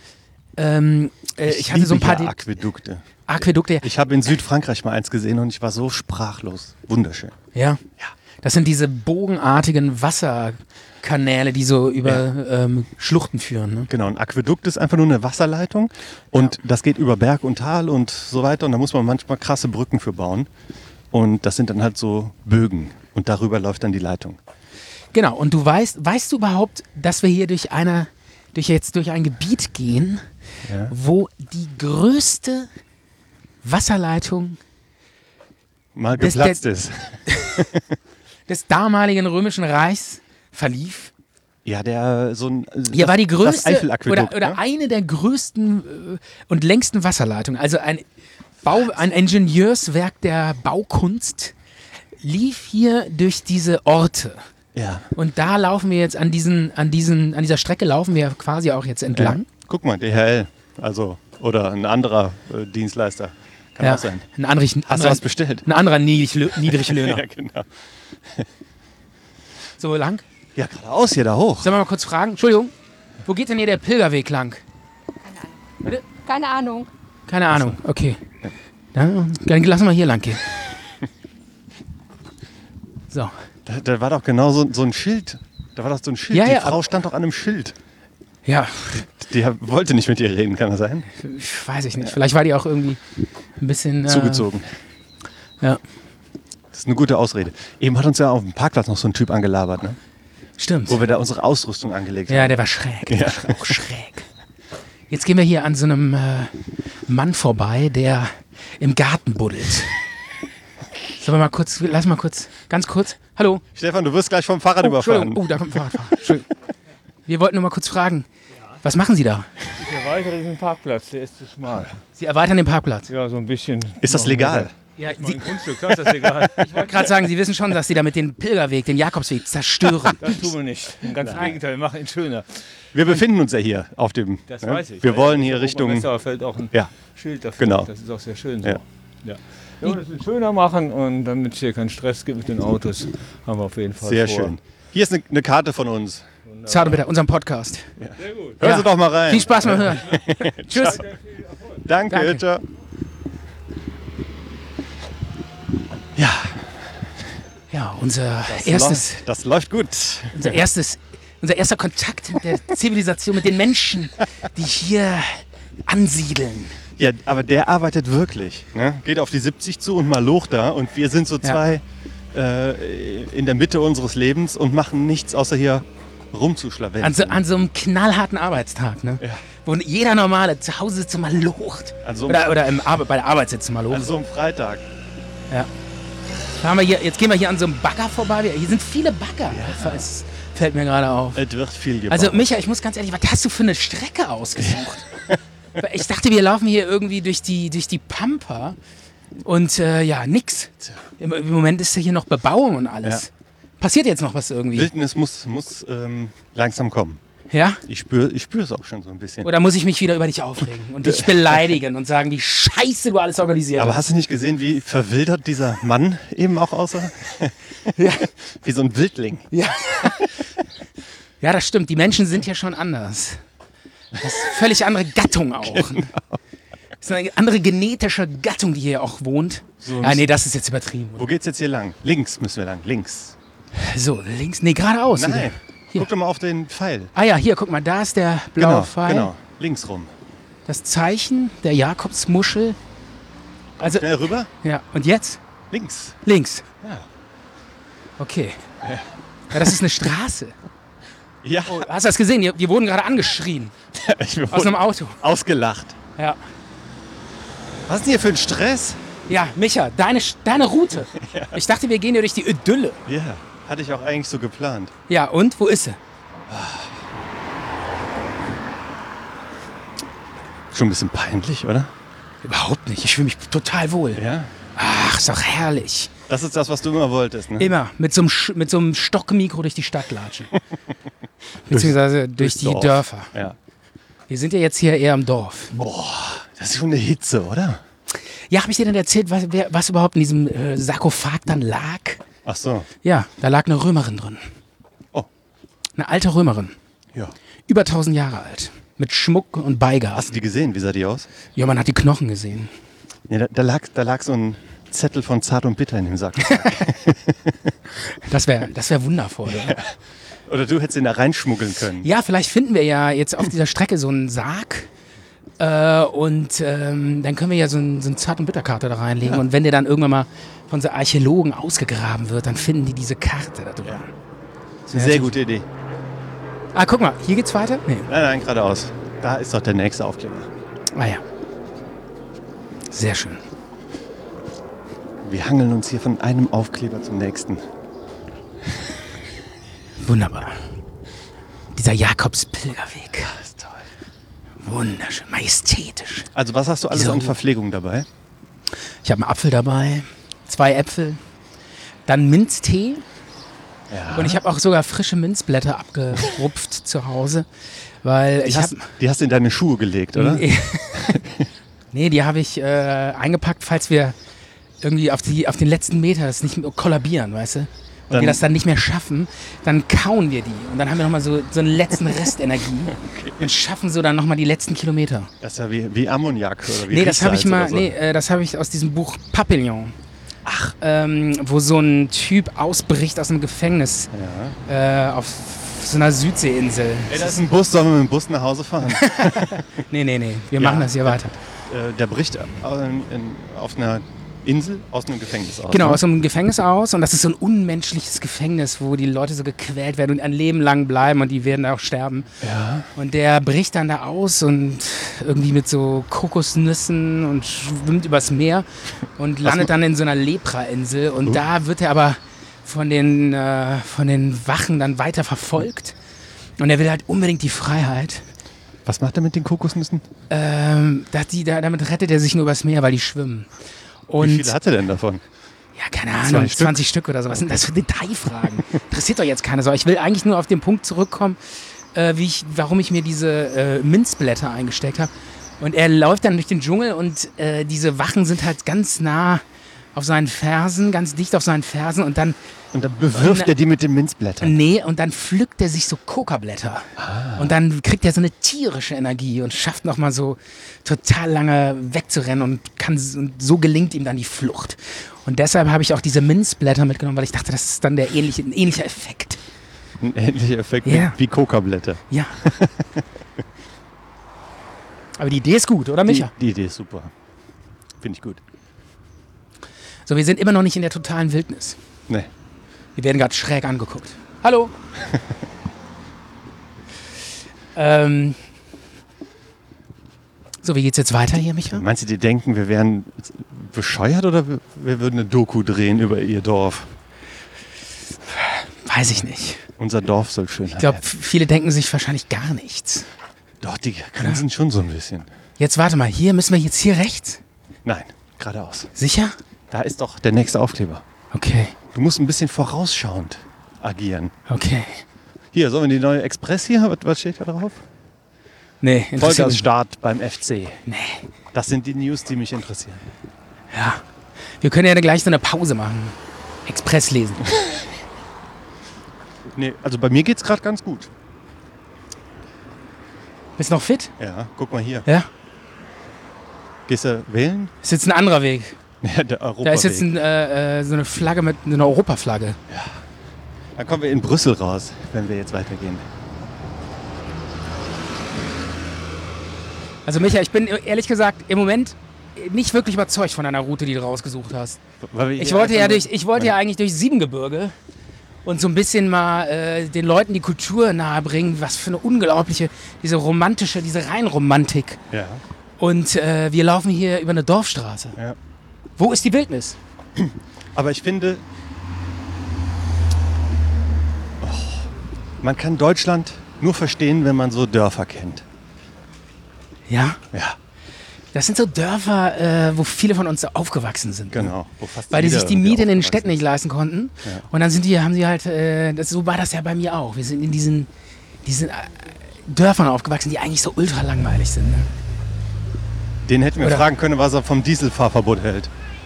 ich hatte so ein paar
Aquädukte.
Aquädukte.
Ich habe in Südfrankreich mal eins gesehen und ich war so sprachlos. Wunderschön.
Ja. Das sind diese bogenartigen Wasserkanäle, die so über Schluchten führen. Ne?
Genau, ein Aquädukt ist einfach nur eine Wasserleitung und das geht über Berg und Tal und so weiter und da muss man manchmal krasse Brücken für bauen und das sind dann halt so Bögen und darüber läuft dann die Leitung.
Genau, und weißt du überhaupt, dass wir hier durch ein Gebiet gehen, wo die größte Wasserleitung
Mal geplatzt ist.
des damaligen Römischen Reichs verlief?
Ja,
Hier war die
das
größte
Eifelaquädukt,
oder
ne?
eine der größten und längsten Wasserleitungen. Also ein Ingenieurswerk der Baukunst lief hier durch diese Orte.
Ja.
Und da laufen wir jetzt an dieser Strecke laufen wir quasi auch jetzt entlang.
Guck mal, DHL, also oder ein anderer Dienstleister. Kann auch sein. Hast du was bestellt?
Ein anderer Niedriglöhner.
Ja, genau.
So lang?
Ja, geradeaus hier da hoch.
Sollen wir mal kurz fragen? Entschuldigung, wo geht denn hier der Pilgerweg lang?
Keine Ahnung.
Keine Ahnung, okay. Dann lassen wir hier lang gehen. So.
Da war doch genau so ein Schild. Da war doch so ein Schild.
Ja,
die
ja,
Frau stand doch an einem Schild.
Ja,
Die wollte nicht mit ihr reden, kann das sein?
weiß ich nicht. Vielleicht war die auch irgendwie ein bisschen
Zugezogen.
Ja,
Das ist eine gute Ausrede. Eben hat uns ja auf dem Parkplatz noch so ein Typ angelabert, ne?
stimmt.
Wo wir da unsere Ausrüstung angelegt haben.
Ja, der war schräg. Der war auch schräg. Jetzt gehen wir hier an so einem Mann vorbei, der im Garten buddelt. Sollen wir mal kurz, ganz kurz. Hallo.
Stefan, du wirst gleich vom Fahrrad überfahren.
Entschuldigung. Oh, da kommt ein Fahrradfahrer. Entschuldigung. Wir wollten nur mal kurz fragen, was machen Sie da?
Ich erweitere diesen Parkplatz, der ist zu schmal.
Sie erweitern den Parkplatz.
Ja, so ein bisschen.
Ist das legal?
Ja,
Mal ein Grundstück, das ist egal.
ich wollte gerade sagen, Sie wissen schon, dass Sie damit den Pilgerweg, den Jakobsweg zerstören.
Das tun wir nicht. Ganz im Gegenteil, wir machen ihn schöner.
Wir befinden uns ja hier auf dem.
Das
ne?
weiß ich.
Wir wollen hier Richtung.
Da fällt auch ein
Ja,
Schild dafür.
Genau.
Das ist auch sehr schön so.
Ja.
Ja. Ja, das will schöner machen und damit es hier keinen Stress gibt mit den Autos, haben wir auf jeden Fall
sehr
vor.
schön. Hier ist eine Karte von uns.
Zarte bitte, unserem Podcast.
Sehr gut.
Hören
Ja.
Sie doch mal rein.
Viel Spaß beim Hören. Tschüss.
Danke.
Danke.
Ciao. Ja,
Ja, unser
läuft gut.
erster Kontakt mit der Zivilisation, mit den Menschen, die hier ansiedeln.
Ja, aber der arbeitet wirklich. Ne? Geht auf die 70 zu und mal Loch da und wir sind so zwei in der Mitte unseres Lebens und machen nichts außer hier rumzuschlawenzen.
An so einem knallharten Arbeitstag, ne?
Ja.
Wo jeder Normale zu Hause sitzt und mal locht.
Also-
Oder bei der Arbeit sitzt und mal
An
locht.
so einem Freitag.
Ja. Jetzt gehen wir hier an so einem Bagger vorbei. Hier sind viele Bagger. Das fällt mir gerade auf.
Es wird viel gebaut.
Also Micha, ich muss ganz ehrlich, was hast du für eine Strecke ausgesucht? Ich dachte, wir laufen hier irgendwie durch die Pampa und nix. Im Moment ist ja hier noch Bebauung und alles.
Ja.
Passiert jetzt noch was irgendwie?
Wildnis muss langsam kommen.
Ja?
Ich spüre es auch schon so ein bisschen.
Oder muss ich mich wieder über dich aufregen und dich beleidigen und sagen, wie scheiße du alles organisiert
Aber
hast?
hast du nicht gesehen, wie verwildert dieser Mann eben auch aussah?
Ja.
Wie so ein Wildling.
Ja. Ja, das stimmt. Die Menschen sind ja schon anders. Das ist eine völlig andere Gattung auch.
Genau.
Das ist eine andere genetische Gattung, die hier auch wohnt.
So,
Nee, das ist jetzt übertrieben.
Wo geht's jetzt hier lang? Links müssen wir lang. Links.
So, links, nee, geradeaus. wieder.
Nein.
Hier.
Guck doch mal auf den Pfeil.
Ah ja, hier, guck mal, da ist der blaue Pfeil.
Genau. Links rum.
Das Zeichen der Jakobsmuschel. Also,
Schnell rüber.
ja, und jetzt?
Links.
Links.
Ja.
Okay. Ja, das ist eine Straße.
Ja.
Oh, hast du das gesehen? Die wurden gerade angeschrien.
Ich bin
Aus einem Auto.
ausgelacht.
Ja.
Was ist denn hier für ein Stress?
Ja, Micha, deine Route. Ich dachte, wir gehen hier durch die Idylle.
Ja. Hatte ich auch eigentlich so geplant.
Ja, und? Wo ist sie?
Schon ein bisschen peinlich, oder?
Überhaupt nicht. Ich fühle mich total wohl.
Ja.
Ach, ist doch herrlich.
Das ist das, was du immer wolltest, ne?
Immer mit so einem Stockmikro durch die Stadt latschen. Beziehungsweise durch die
Dorf.
Dörfer.
Ja.
Wir sind ja jetzt hier eher im Dorf.
Das ist schon eine Hitze, oder?
Ja, habe ich dir denn erzählt, was überhaupt in diesem Sarkophag dann lag?
Ach so.
Ja, da lag eine Römerin drin.
Oh.
Eine alte Römerin.
Ja.
Über 1000 Jahre alt. Mit Schmuck und Beigaben.
Hast du die gesehen? Wie sah die aus?
Ja, man hat die Knochen gesehen.
Ja, da lag so ein Zettel von Zart und Bitter in dem Sack.
Das wär wundervoll. Ja.
Oder du hättest ihn da reinschmuggeln können.
Ja, vielleicht finden wir ja jetzt auf dieser Strecke so einen Sarg. Und dann können wir ja so eine Zart- und Bitterkarte da reinlegen. Und wenn der dann irgendwann mal von so Archäologen ausgegraben wird, dann finden die diese Karte da drin.
Ja. Das ist eine sehr gute Idee.
Ah, guck mal, hier geht's weiter? Nee.
Nein, geradeaus. Da ist doch der nächste Aufkleber.
Ah ja. Sehr schön.
Wir hangeln uns hier von einem Aufkleber zum nächsten.
Wunderbar. Dieser Jakobspilgerweg.
Das ist toll.
Wunderschön, majestätisch.
Also was hast du alles
Diese
an
Ruhe.
Verpflegung dabei?
Ich habe einen Apfel dabei, 2 Äpfel, dann Minztee
Ja.
und ich habe auch sogar frische Minzblätter abgerupft zu Hause, weil ich habe...
Die hast du in deine Schuhe gelegt, oder?
Nee, die habe ich eingepackt, falls wir irgendwie auf den letzten Meter das nicht mehr kollabieren, weißt du? Und
Dann-
wir das dann nicht mehr schaffen, dann kauen wir die. Und dann haben wir nochmal so einen letzten Restenergie und schaffen so dann nochmal die letzten Kilometer.
Das ist ja wie Ammoniak oder wie
Nee, das habe ich
Riechsalz
mal,
oder so.
das habe ich aus diesem Buch Papillon. Ach. Wo so ein Typ ausbricht aus einem Gefängnis auf so einer Südseeinsel.
Ey, das ist ein Bus, sollen wir mit dem Bus nach Hause fahren?
Nee, wir machen das hier weiter.
Der bricht auf einer Insel aus einem Gefängnis aus.
Genau,
ne?
aus so einem Gefängnis aus und das ist so ein unmenschliches Gefängnis, wo die Leute so gequält werden und ein Leben lang bleiben und die werden auch sterben.
Ja.
Und der bricht dann da aus und irgendwie mit so Kokosnüssen und schwimmt übers Meer und landet dann in so einer Leprainsel und da wird er aber von den Wachen dann weiter verfolgt und er will halt unbedingt die Freiheit.
Was macht er mit den Kokosnüssen?
Damit rettet er sich nur übers Meer, weil die schwimmen. Und
Wie viele hat er denn davon?
ja, keine Ahnung, 20 Stück oder so. Was sind das für Detailfragen? Interessiert doch jetzt keiner so. Ich will eigentlich nur auf den Punkt zurückkommen, warum ich mir diese Minzblätter eingesteckt habe. Und er läuft dann durch den Dschungel und diese Wachen sind halt ganz nah auf seinen Fersen, ganz dicht auf seinen Fersen und dann
Und dann bewirft er die mit den Minzblättern.
nee, und dann pflückt er sich so Kokablätter. Und dann kriegt er so eine tierische Energie und schafft nochmal so total lange wegzurennen und so gelingt ihm dann die Flucht. Und deshalb habe ich auch diese Minzblätter mitgenommen, weil ich dachte, das ist dann ein ähnlicher Effekt.
Ein ähnlicher Effekt
Ja.
wie Kokablätter.
Ja. Aber die Idee ist gut, oder Micha?
Die Idee ist super. Finde ich gut.
So, wir sind immer noch nicht in der totalen Wildnis.
Nee.
Wir werden gerade schräg angeguckt. Hallo. So, wie geht's jetzt weiter hier, Micha?
Meinst du, die denken, wir wären bescheuert oder wir würden eine Doku drehen über ihr Dorf?
Weiß ich nicht.
Unser Dorf soll schön
Ich glaube, viele denken sich wahrscheinlich gar nichts.
Doch, die grinsen schon so ein bisschen.
Jetzt warte mal, müssen wir jetzt hier rechts?
Nein, geradeaus.
Sicher?
Da ist doch der nächste Aufkleber.
Okay,
Du musst ein bisschen vorausschauend agieren.
okay.
Hier, sollen wir die neue Express hier? Was steht da drauf?
Nee, interessiert mich.
Vollgasstart beim FC.
Nee,
Das sind die News, die mich interessieren.
ja. Wir können ja gleich so eine Pause machen. Express lesen.
Nee, also bei mir geht's gerade ganz gut.
Bist du noch fit?
Ja, guck mal hier.
Ja.
Gehst du wählen?
Ist jetzt ein anderer Weg.
Ja, der Europaweg.
Da ist jetzt so eine Flagge mit einer Europaflagge.
Dann kommen wir in Brüssel raus, wenn wir jetzt weitergehen.
Also Micha, ich bin ehrlich gesagt im Moment nicht wirklich überzeugt von deiner Route, die du rausgesucht hast. Ich wollte ja eigentlich durch Siebengebirge und so ein bisschen mal den Leuten die Kultur nahebringen, was für eine unglaubliche, diese Rheinromantik.
Ja.
Und wir laufen hier über eine Dorfstraße.
Ja.
Wo ist die Wildnis?
Aber ich finde, man kann Deutschland nur verstehen, wenn man so Dörfer kennt.
Ja?
Ja,
Das sind so Dörfer, wo viele von uns aufgewachsen sind.
genau. Wo fast
Weil die
jeder
sich die
irgendwie
Miete in den
aufgewachsen
Städten nicht leisten konnten.
Ja.
Und dann haben sie halt, so war das ja bei mir auch. Wir sind in diesen Dörfern aufgewachsen, die eigentlich so ultra langweilig sind. Ne?
ist. Den hätten wir
Oder-
fragen können, was er vom Dieselfahrverbot hält.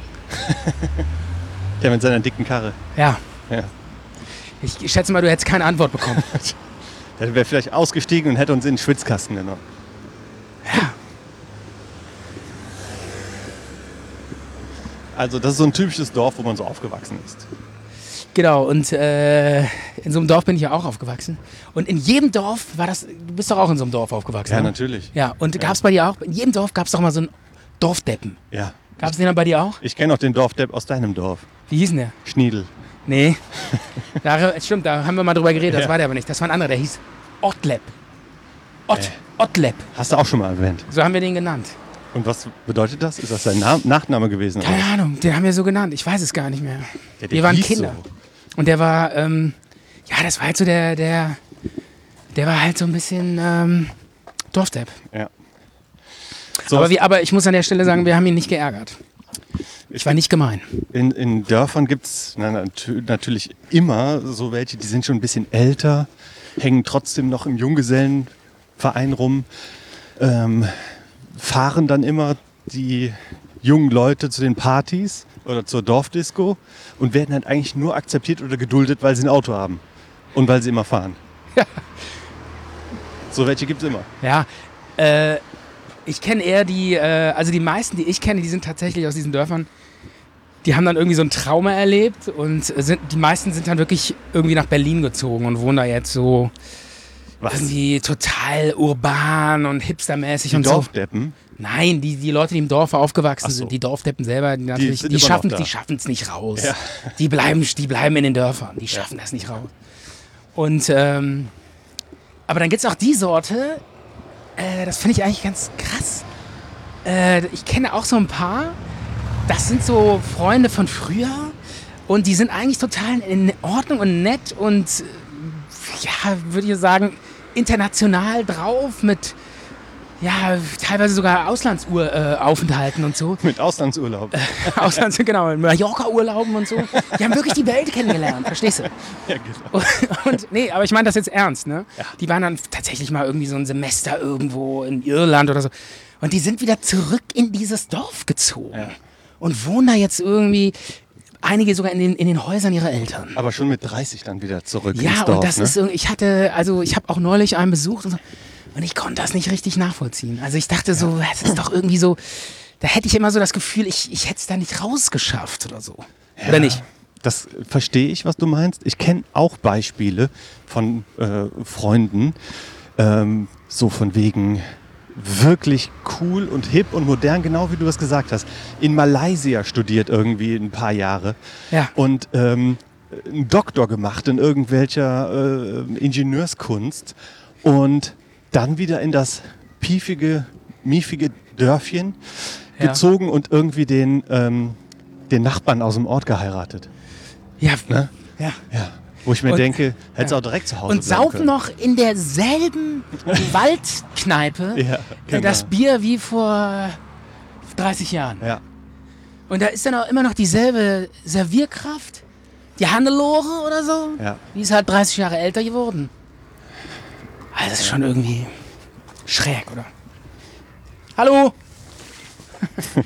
Der mit seiner dicken Karre.
Ja.
Ja.
Ich schätze mal, du hättest keine Antwort bekommen.
Der wäre vielleicht ausgestiegen und hätte uns in den Schwitzkasten genommen.
Ja.
Also das ist so ein typisches Dorf, wo man so aufgewachsen ist.
Genau, und in so einem Dorf bin ich ja auch aufgewachsen. Und in jedem Dorf war das, du bist doch auch in so einem Dorf aufgewachsen,
Ja,
ne?
natürlich.
Ja, und gab es bei dir auch, in jedem Dorf gab es doch mal so einen Dorfdeppen.
Ja.
Gab es den dann bei dir auch?
Ich kenne auch den Dorfdepp aus deinem Dorf.
Wie hieß denn der?
Schniedel.
Nee. Stimmt, da haben wir mal drüber geredet, das
Ja.
war der aber nicht. Das war ein anderer, der hieß Ottleb. Ottleb,
Hast du auch schon mal erwähnt.
so haben wir den genannt.
Und was bedeutet das? Ist das sein Nachname gewesen? oder
Keine
was?
Ahnung, den haben wir so genannt, ich weiß es gar nicht mehr.
Ja, der
Wir waren
hieß
Kinder.
so.
Und der war, ja, das war halt so der war halt so ein bisschen Dorfdepp.
Ja. So,
Aber ich muss an der Stelle sagen, wir haben ihn nicht geärgert. Ich war nicht gemein.
in Dörfern gibt es natürlich immer so welche, die sind schon ein bisschen älter, hängen trotzdem noch im Junggesellenverein rum, fahren dann immer die jungen Leute zu den Partys oder zur Dorfdisco und werden halt eigentlich nur akzeptiert oder geduldet, weil sie ein Auto haben und weil sie immer fahren.
Ja.
So welche gibt es immer.
Ja, ich kenne eher also die meisten, die ich kenne, die sind tatsächlich aus diesen Dörfern, die haben dann irgendwie so ein Trauma erlebt und die meisten sind dann wirklich irgendwie nach Berlin gezogen und wohnen da jetzt so irgendwie total urban und hipstermäßig
Die
und so.
Dorfdeppen.
Nein, die Leute, die im Dorf aufgewachsen
Ach so.
sind, die Dorfdeppen selber, die natürlich,
sind
die
immer noch da.
schaffen es nicht raus.
Ja.
Die bleiben in den Dörfern, die schaffen das nicht raus. Und aber dann gibt es auch die Sorte, das finde ich eigentlich ganz krass. Ich kenne auch so ein paar, das sind so Freunde von früher und die sind eigentlich total in Ordnung und nett und ja, würde ich sagen, international drauf mit ja, teilweise sogar Auslandsaufenthalten und so.
Mit Auslandsurlaub.
Genau, Mallorca-Urlauben und so. Die haben wirklich die Welt kennengelernt, verstehst du?
Ja, genau.
Und nee, aber ich meine das jetzt ernst, ne?
Ja.
Die waren dann tatsächlich mal irgendwie so ein Semester irgendwo in Irland oder so. Und die sind wieder zurück in dieses Dorf gezogen.
Ja.
Und wohnen da jetzt irgendwie, einige sogar in den Häusern ihrer Eltern.
Aber schon mit 30 dann wieder zurück
Ja,
ins Dorf,
und das
ne?
ist irgendwie, ich habe auch neulich einen besucht und so. Und ich konnte das nicht richtig nachvollziehen. Also ich dachte so, es ist doch irgendwie so, da hätte ich immer so das Gefühl, ich hätte es da nicht rausgeschafft oder so. Oder nicht?
Das verstehe ich, was du meinst. Ich kenne auch Beispiele von Freunden, so von wegen wirklich cool und hip und modern, genau wie du das gesagt hast. In Malaysia studiert irgendwie ein paar Jahre
Ja.
und einen Doktor gemacht in irgendwelcher Ingenieurskunst und dann wieder in das miefige Dörfchen
Ja.
gezogen und irgendwie den Nachbarn aus dem Ort geheiratet.
Ja.
Ne?
Ja.
Ja. Wo ich mir
Und-
denke, hättest du auch direkt zu Hause
Und
bleiben
saufen
können.
noch in derselben Waldkneipe
Ja, genau.
das Bier wie vor 30 Jahren.
Ja.
Und da ist dann auch immer noch dieselbe Servierkraft, die Hannelore oder so.
Ja.
Die ist halt 30 Jahre älter geworden. Also das ist schon irgendwie schräg, oder? Hallo?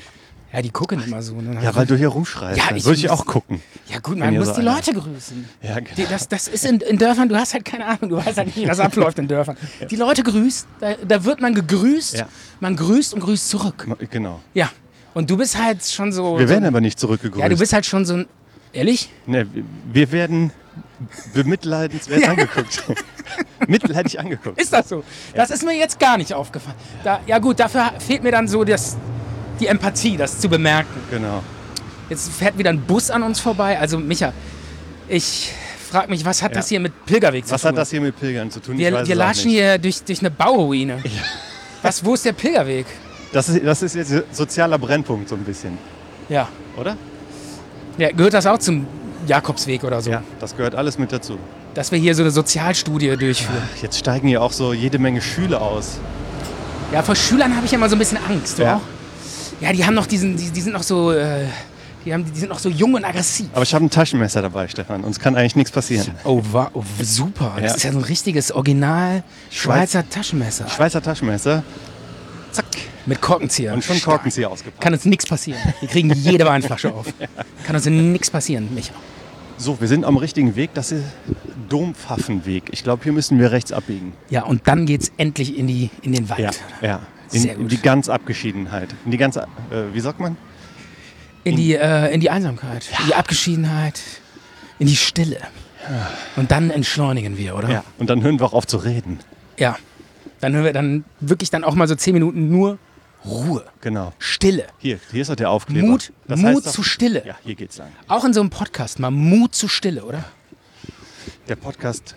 Ja, die gucken immer so. Ne?
Ja, weil du hier rumschreist.
Ja,
Dann würde ich auch gucken.
Ja gut,
Wenn
man
ihr
muss
so
die
einer-
Leute grüßen.
Ja, genau.
Das ist in Dörfern, du hast halt keine Ahnung, du weißt halt nicht, wie das abläuft in Dörfern. Die Leute grüßt, da wird man gegrüßt,
Ja.
man grüßt und grüßt zurück.
Genau.
Ja, und du bist halt schon so...
Wir werden aber nicht zurückgegrüßt.
Ja, du bist halt schon so ein... Ehrlich?
Ne, wir werden bemitleidenswert angeguckt. Mitleidig angeguckt.
Ist das so? Das ist mir jetzt gar nicht aufgefallen. Ja gut, dafür fehlt mir dann so die Empathie, das zu bemerken.
Genau.
Jetzt fährt wieder ein Bus an uns vorbei. Also Micha, ich frage mich, was hat das hier mit Pilgerweg zu tun?
Was hat das hier mit Pilgern zu tun? Ich
Wir
weiß es auch
latschen
nicht.
hier durch eine Bauruine. Wo ist der Pilgerweg?
Das ist jetzt sozialer Brennpunkt so ein bisschen,
Ja.
oder?
Ja, gehört das auch zum Jakobsweg oder so?
Ja, das gehört alles mit dazu.
Dass wir hier so eine Sozialstudie durchführen.
Jetzt steigen hier auch so jede Menge Schüler aus.
Ja, vor Schülern habe ich ja immer so ein bisschen Angst,
Ja.
oder? Ja, die haben noch die sind noch so, die sind noch so jung und aggressiv.
Aber ich habe ein Taschenmesser dabei, Stefan. Uns kann eigentlich nichts passieren.
Oh, super. Das
Ja.
ist ja so ein richtiges Original Schweizer Taschenmesser.
Schweizer Taschenmesser. Zack.
Mit Korkenzieher.
Und schon
Stark.
Korkenzieher ausgepackt.
Kann uns nichts passieren. Wir kriegen jede Weinflasche auf. Kann uns nichts passieren, Micha.
So, wir sind am richtigen Weg. Das ist Dompfaffenweg. Ich glaube, hier müssen wir rechts abbiegen.
Ja, und dann geht's endlich in den Wald.
Ja.
Sehr
In
gut.
die ganz Abgeschiedenheit. In die ganz, wie sagt man?
In die Einsamkeit, in die Abgeschiedenheit, in die Stille. Und dann entschleunigen wir, oder?
Ja. Und dann hören wir auch auf zu reden.
Ja. Dann hören wir dann wirklich dann auch mal so 10 Minuten nur Ruhe,
Genau.
Stille.
Hier ist doch der Aufkleber.
Mut
Das heißt doch-
zu Stille.
Ja, hier geht's lang.
Auch in so einem Podcast mal Mut zu Stille, oder?
Der Podcast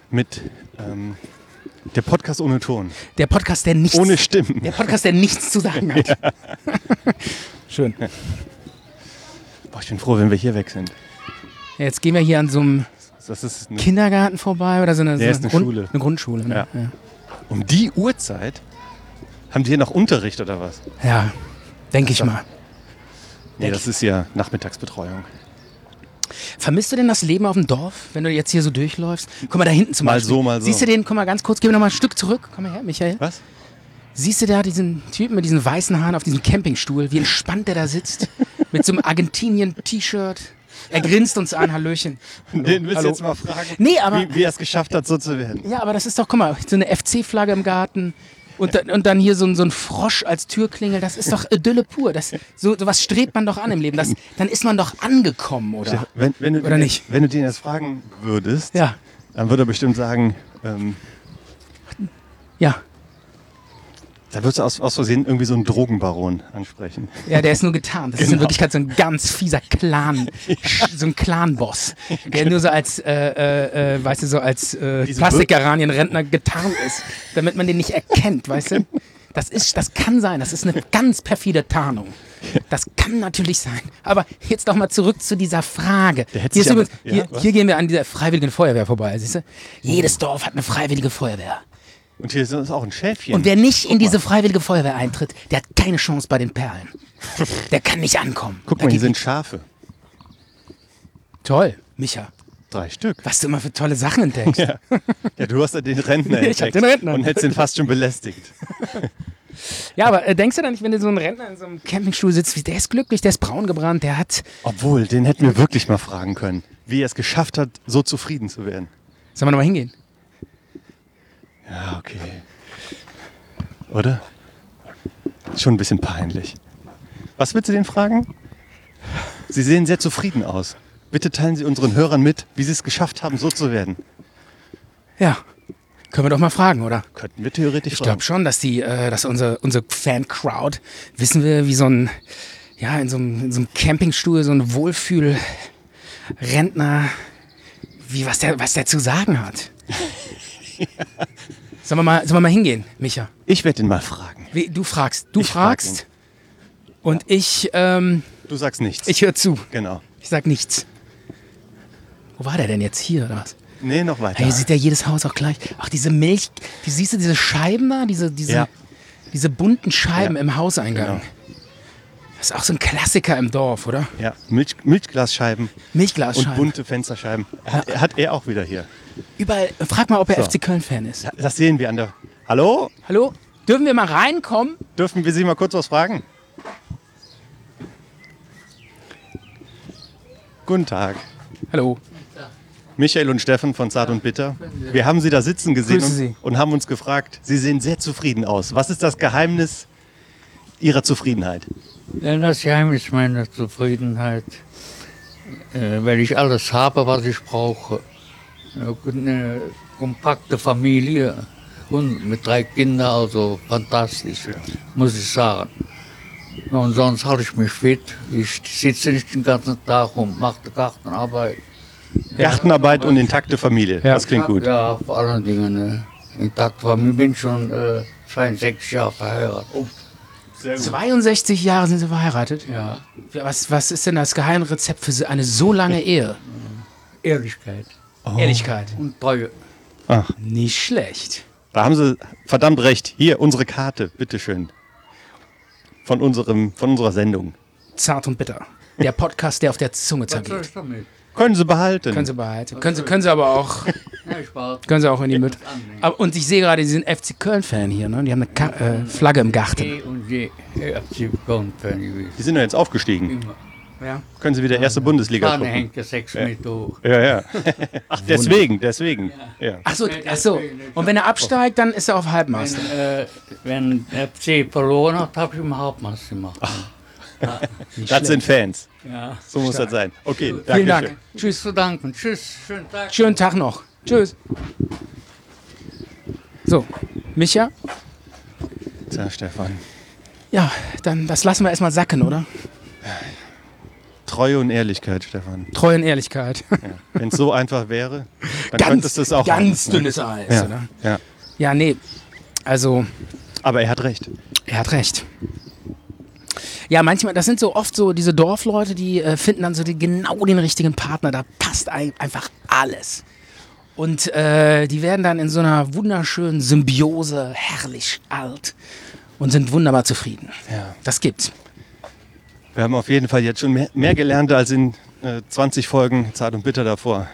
der Podcast ohne Ton.
Der Podcast, der nichts,
Ohne Stimmen.
der Podcast, der nichts zu sagen hat. Schön.
Boah, ich bin froh, wenn wir hier weg sind.
Ja, jetzt gehen wir hier an so einem
Das ist eine,
Kindergarten vorbei oder so eine,
Der ist eine Schule.
Eine Grundschule. Ne?
Ja. um die Uhrzeit? Haben die hier noch Unterricht oder was?
Ja, denke ich mal.
Nee, das ist ja Nachmittagsbetreuung.
Vermisst du denn das Leben auf dem Dorf, wenn du jetzt hier so durchläufst? Guck mal da hinten zum
Mal
Beispiel.
so, mal so.
Siehst du den, guck mal ganz kurz, gehen wir noch mal ein Stück zurück. Komm mal her, Michael.
Was?
Siehst du da diesen Typen mit diesen weißen Haaren auf diesem Campingstuhl, wie entspannt der da sitzt? Mit so einem Argentinien-T-Shirt. Er grinst uns an, Hallöchen.
Den willst
Hallo.
du jetzt mal fragen,
Nee, aber,
wie er es geschafft hat, so zu werden.
ja, aber das ist doch, guck mal, so eine FC-Flagge im Garten. Und dann hier so ein Frosch als Türklingel, das ist doch Idylle pur. So was strebt man doch an im Leben. Dann ist man doch angekommen, oder?
Wenn du
Oder nicht?
Wenn du den jetzt fragen würdest,
Ja,
dann würde er bestimmt sagen,
ja.
da würdest du aus Versehen irgendwie so einen Drogenbaron ansprechen.
Ja, der ist nur getarnt. Das ist in
Genau.
Wirklichkeit so ein ganz fieser Clan, so ein Clan-Boss, der nur so als, weißt du, so als Plastikgeranien-Rentner getarnt ist, damit man den nicht erkennt, weißt du? Das kann sein, das ist eine ganz perfide Tarnung. Das kann natürlich sein. Aber jetzt doch mal zurück zu dieser Frage.
Der hätte
Hier, ist
sich aber-
übrigens,
ja, was?
hier gehen wir an dieser Freiwilligen Feuerwehr vorbei, siehst du? Jedes Dorf hat eine Freiwillige Feuerwehr.
Und hier ist auch ein Schäfchen.
Und wer nicht in diese Freiwillige Feuerwehr eintritt, der hat keine Chance bei den Perlen. Der kann nicht ankommen.
Guck
Da
mal, hier
geht
sind
nichts.
Schafe.
Toll, Micha.
3 Stück.
Was du immer für tolle Sachen entdeckst.
Ja. Ja, du hast ja den Rentner
Ich hab
entdeckt
den Rentner.
und hättest ihn fast schon belästigt.
Ja, aber denkst du dann nicht, wenn du so einen Rentner in so einem Campingstuhl sitzt, der ist glücklich, der ist braun gebrannt, der hat...
Obwohl, den hätten wir wirklich mal fragen können, wie er es geschafft hat, so zufrieden zu werden.
Sollen wir nochmal hingehen?
Ja, okay. Oder? Schon ein bisschen peinlich. Was willst du den fragen? Sie sehen sehr zufrieden aus. Bitte teilen Sie unseren Hörern mit, wie Sie es geschafft haben, so zu werden.
Ja, können wir doch mal fragen, oder?
Könnten wir theoretisch
Ich glaube schon, dass dass unsere Fan-Crowd, wissen wir, wie so ein, ja, in so einem Campingstuhl, so ein Wohlfühl-Rentner, was der zu sagen hat. Sollen wir mal hingehen, Micha?
Ich werde ihn mal fragen.
Du fragst.
Ich frag ihn.
Und ich
Du sagst nichts.
höre zu.
Genau.
Ich sag nichts. Wo war der denn jetzt? Hier oder was?
Nee, noch weiter.
Hey, hier sieht ja jedes Haus auch gleich. Ach, diese Milch, siehst du diese Scheiben da? Diese bunten Scheiben
Ja.
im Hauseingang.
Genau.
Das ist auch so ein Klassiker im Dorf, oder?
Ja, Milchglasscheiben und
Milchglasscheiben.
bunte Fensterscheiben. Hat er auch wieder hier.
Überall. Frag mal, ob er
So.
FC Köln-Fan ist.
Das sehen wir an der... Hallo?
Hallo? Dürfen wir mal reinkommen?
Dürfen wir Sie mal kurz was fragen? Guten Tag.
Hallo.
Michael und Steffen von Zart und Bitter. Wir haben Sie da sitzen gesehen
Grüße Sie.
und haben uns gefragt, Sie sehen sehr zufrieden aus. Was ist das Geheimnis Ihrer Zufriedenheit?
Ja, das Geheimnis meiner Zufriedenheit, weil ich alles habe, was ich brauche. Eine kompakte Familie und mit 3 Kindern, also fantastisch, muss ich sagen. Und sonst halte ich mich fit. Ich sitze nicht den ganzen Tag und mache Gartenarbeit.
Gartenarbeit und intakte Familie.
Ja.
Das klingt gut.
Ja, vor allen Dingen. Intakte Familie. Ich bin schon 62 Jahre verheiratet.
62 Jahre sind Sie verheiratet?
Ja,
Was ist denn das Geheimrezept für eine so lange Ehe?
Ehrlichkeit
Ehrlichkeit.
und Treue.
Ach,
Nicht schlecht.
da haben Sie verdammt recht. Hier, unsere Karte, bitteschön. Von unserer Sendung.
Zart und bitter. Der Podcast, der auf der Zunge
Was soll
zergeht.
ich damit?
Können Sie behalten.
Können Sie behalten. Können Sie aber auch,
Ja, ich war
können Sie auch in die Mitte. Und ich sehe gerade, Sie sind FC Köln-Fan hier, ne? Die haben eine Flagge im Garten.
je und je FC Köln-Fan gewesen.
Die sind ja jetzt aufgestiegen.
Immer.
Ja.
Können Sie wieder erste Bundesliga
Fahne
gucken?
hängt ja 6 Meter hoch.
Ja. Ach, deswegen. Ja.
Ach so. Und wenn er absteigt, dann ist er auf Halbmast.
Wenn FC verloren hat, habe ich ihm Hauptmaß gemacht.
Das sind Fans.
Ja.
So muss das sein. Okay, danke
Vielen Dank.
schön.
Tschüss zu danken. Tschüss. Schönen Tag.
Schönen Tag noch. Tschüss. So, Micha?
Tja, Stefan.
Ja, dann das lassen wir erstmal sacken, oder?
Treue und Ehrlichkeit, Stefan.
Treue und Ehrlichkeit.
Ja. Wenn es so einfach wäre, dann könntest du es auch
ganz
haben, ne?
dünnes Eis,
Ja.
oder?
Ja.
Ja, nee. Also,
Aber er hat recht.
er hat recht. Ja, manchmal, das sind so oft so diese Dorfleute, die finden dann so genau den richtigen Partner. Da passt einfach alles. Und die werden dann in so einer wunderschönen Symbiose herrlich alt und sind wunderbar zufrieden.
Ja.
Das gibt's.
Wir haben auf jeden Fall jetzt schon mehr gelernt als in 20 Folgen Zart und Bitter davor.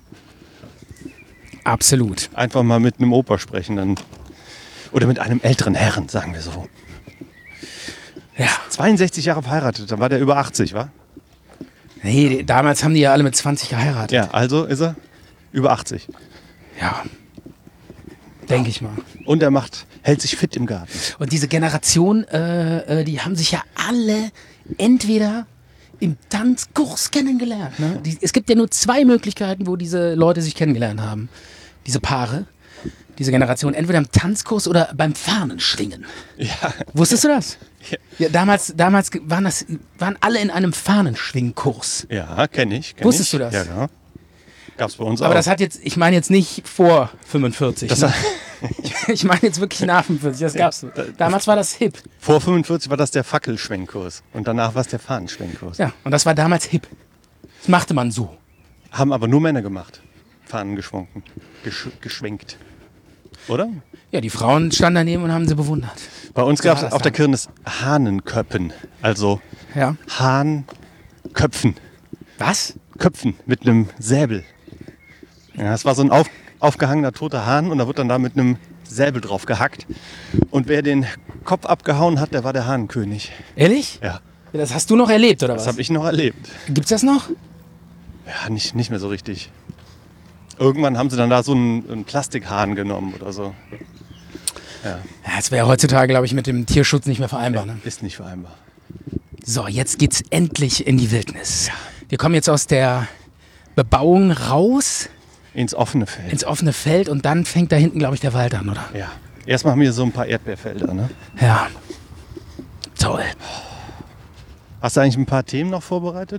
Absolut.
Einfach mal mit einem Opa sprechen dann. Oder mit einem älteren Herrn, sagen wir so.
Ja.
62 Jahre verheiratet, dann war der über 80, wa?
Nee, damals haben die ja alle mit 20 geheiratet.
Ja, also ist er über 80.
Ja. Denke ich mal.
Und er hält sich fit im Garten.
Und diese Generation, die haben sich ja alle entweder im Tanzkurs kennengelernt. Ne? Es gibt ja nur 2 Möglichkeiten, wo diese Leute sich kennengelernt haben. Diese Paare, diese Generation. Entweder im Tanzkurs oder beim Fahnenschwingen.
Ja.
Wusstest du das?
Ja.
Ja, damals waren alle in einem Fahnenschwingkurs.
Ja, kenne ich.
Wusstest du das?
Ja, ja. Gab's bei uns
Aber
auch.
das hat jetzt, ich meine jetzt nicht vor 45.
Das
Ne? Ich meine jetzt wirklich nach 45. Das gab's. Damals war das hip.
Vor 45 war das der Fackelschwenkkurs und danach war es der Fahnenschwenkkurs.
Ja, und das war damals hip. Das machte man so.
Haben aber nur Männer gemacht. Fahnen geschwenken. Geschwenkt. Oder?
Ja, die Frauen standen daneben und haben sie bewundert.
Bei uns
So
gab
war
es
das
auf der
dann.
Kirmes Hahnenköppen. Also
Ja.
Hahnköpfen.
Was?
Köpfen mit einem Säbel. Ja, es war so ein aufgehangener toter Hahn und da wird dann da mit einem Säbel drauf gehackt. Und wer den Kopf abgehauen hat, der war der Hahnenkönig.
Ehrlich?
Ja,
Das hast du noch erlebt, oder
das
was?
habe ich noch erlebt.
Gibt's das noch?
Ja, nicht mehr so richtig. Irgendwann haben sie dann da so einen Plastikhahn genommen oder so. Ja,
Ja, das wäre heutzutage, glaube ich, mit dem Tierschutz nicht mehr vereinbar. Ne?
ist nicht vereinbar.
So, jetzt geht's endlich in die Wildnis. Wir kommen jetzt aus der Bebauung raus
Ins offene Feld.
ins offene Feld und dann fängt da hinten, glaube ich, der Wald an, oder?
Ja. Erstmal haben wir so ein paar Erdbeerfelder. Ne?
Ja. Toll.
Hast du eigentlich ein paar Themen noch vorbereitet?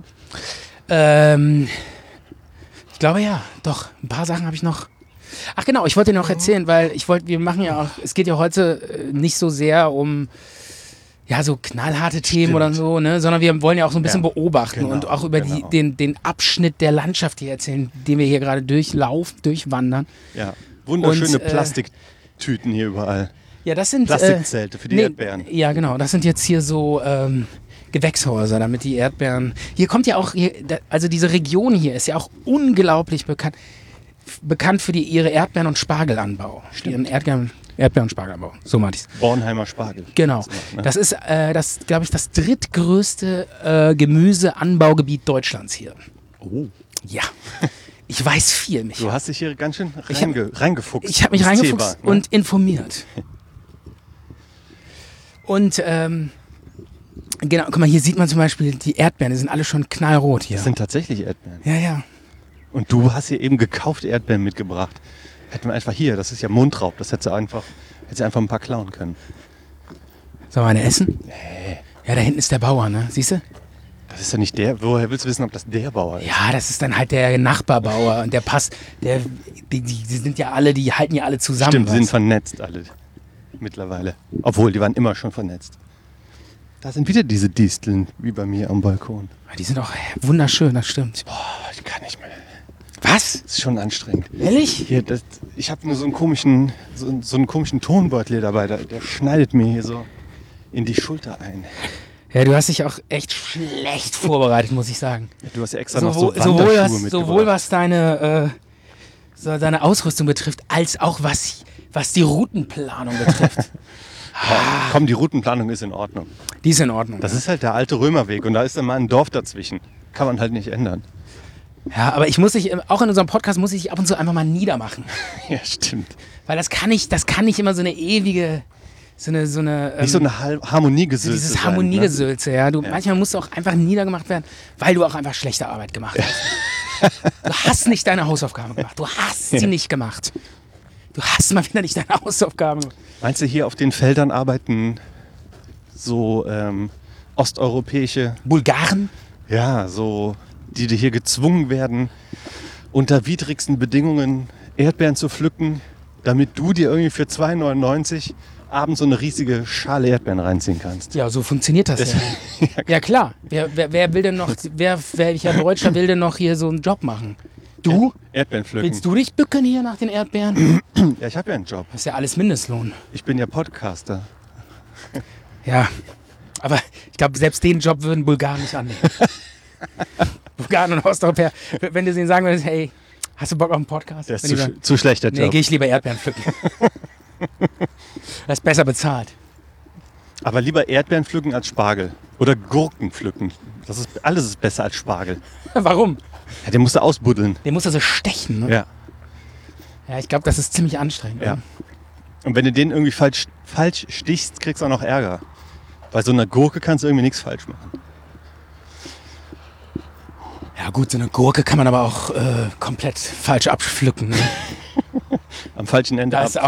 Ich glaube ja, doch. Ein paar Sachen habe ich noch. Ach genau, ich wollte dir noch erzählen, weil wir machen ja auch, es geht ja heute nicht so sehr um ja so knallharte Themen oder so, ne, sondern wir wollen ja auch so ein bisschen beobachten
genau,
und auch über
genau.
den Abschnitt der Landschaft hier erzählen, den wir hier gerade durchwandern.
Ja. Wunderschöne
Und,
Plastiktüten hier überall.
Ja, das sind
Plastikzelte für die Erdbeeren.
Ja, genau, das sind jetzt hier so Gewächshäuser, damit die Erdbeeren. Hier kommt ja auch, also diese Region hier ist ja auch unglaublich bekannt für ihre Erdbeeren- und Spargelanbau. Ihren Erdbeeren- und Spargelanbau. So meinte ich's.
Bornheimer Spargel.
Genau.
Ne?
Das ist, glaube ich, das drittgrößte Gemüseanbaugebiet Deutschlands hier.
Oh.
Ja, ich weiß viel, Micha.
Du hast dich hier ganz schön
Ich hab-
reingefuchst.
Ich habe mich
ins
reingefuchst
Thema, ne?
und informiert. Und genau, guck mal, hier sieht man zum Beispiel die Erdbeeren, die sind alle schon knallrot hier.
Das sind tatsächlich Erdbeeren.
Ja, ja.
Und du hast hier eben gekaufte Erdbeeren mitgebracht. Hätten wir einfach hier, das ist ja Mundraub, das hättest du einfach ein paar klauen können.
Sollen wir eine essen? Nee. Ja, da hinten ist der Bauer, ne? Siehst du?
Das ist ja nicht der, woher willst du wissen, ob das der Bauer ist?
Ja, das ist dann halt der Nachbarbauer und der passt, die sind ja alle, die halten ja alle zusammen.
Stimmt, die sind
weißt du?
vernetzt alle mittlerweile. Obwohl, die waren immer schon vernetzt. Da sind wieder diese Disteln, wie bei mir am Balkon.
Die sind auch wunderschön, das stimmt.
Boah, ich kann nicht mehr.
Was?
Das ist schon anstrengend.
Ehrlich?
Hier, ich habe nur so einen komischen Tonbeutel hier dabei, der schneidet mir hier so in die Schulter ein.
Ja, du hast dich auch echt schlecht vorbereitet, muss ich sagen.
Du hast ja extra noch so
Sowohl
Wanderschuhe mitgebracht.
was deine Ausrüstung betrifft, als auch was die Routenplanung betrifft.
Komm, die Routenplanung ist in Ordnung.
Die ist in Ordnung.
Das ist halt der alte Römerweg und da ist dann mal ein Dorf dazwischen. Kann man halt nicht ändern.
Ja, aber ich muss dich, auch in unserem Podcast muss ich dich ab und zu einfach mal niedermachen.
Ja, stimmt.
Weil das kann nicht immer so eine ewige,
Nicht so eine Harmoniegesülze
dieses
sein,
Harmoniegesülze, ja. Manchmal musst du auch einfach niedergemacht werden, weil du auch einfach schlechte Arbeit gemacht hast. Du hast nicht deine Hausaufgaben gemacht. Du hast sie nicht gemacht. Du hast mal wieder nicht deine Hausaufgaben gemacht.
Meinst du, hier auf den Feldern arbeiten so osteuropäische,
Bulgaren?
ja, so, die hier gezwungen werden, unter widrigsten Bedingungen Erdbeeren zu pflücken, damit du dir irgendwie für 2,99 abends so eine riesige Schale Erdbeeren reinziehen kannst?
Ja, so funktioniert das ja. Ja klar. Wer will denn noch, welcher Deutscher will denn noch hier so einen Job machen? Du?
Erdbeeren pflücken.
Willst du dich bücken hier nach den Erdbeeren?
Ja, ich habe ja einen Job.
Das ist ja alles Mindestlohn.
Ich bin ja Podcaster.
Ja, aber ich glaube, selbst den Job würden Bulgaren nicht annehmen. Bulgaren und Osteuropäer, wenn du denen sagen würdest, hey, hast du Bock auf einen Podcast?
Der ist
Wenn die sagen,
zu schlecht, der
nee,
Job.
gehe ich lieber Erdbeeren pflücken. Das ist besser bezahlt.
Aber lieber Erdbeeren pflücken als Spargel. Oder Gurken pflücken. Alles ist besser als Spargel.
Warum?
Ja, den musst du ausbuddeln.
Den muss er so stechen, ne?
Ja.
Ja, ich glaube, das ist ziemlich anstrengend.
Ja.
Ne?
Und wenn du den irgendwie falsch stichst, kriegst du auch noch Ärger. Bei so einer Gurke kannst du irgendwie nichts falsch machen.
Ja gut, so eine Gurke kann man aber auch komplett falsch abpflücken. Ne?
Am falschen Ende
Da ist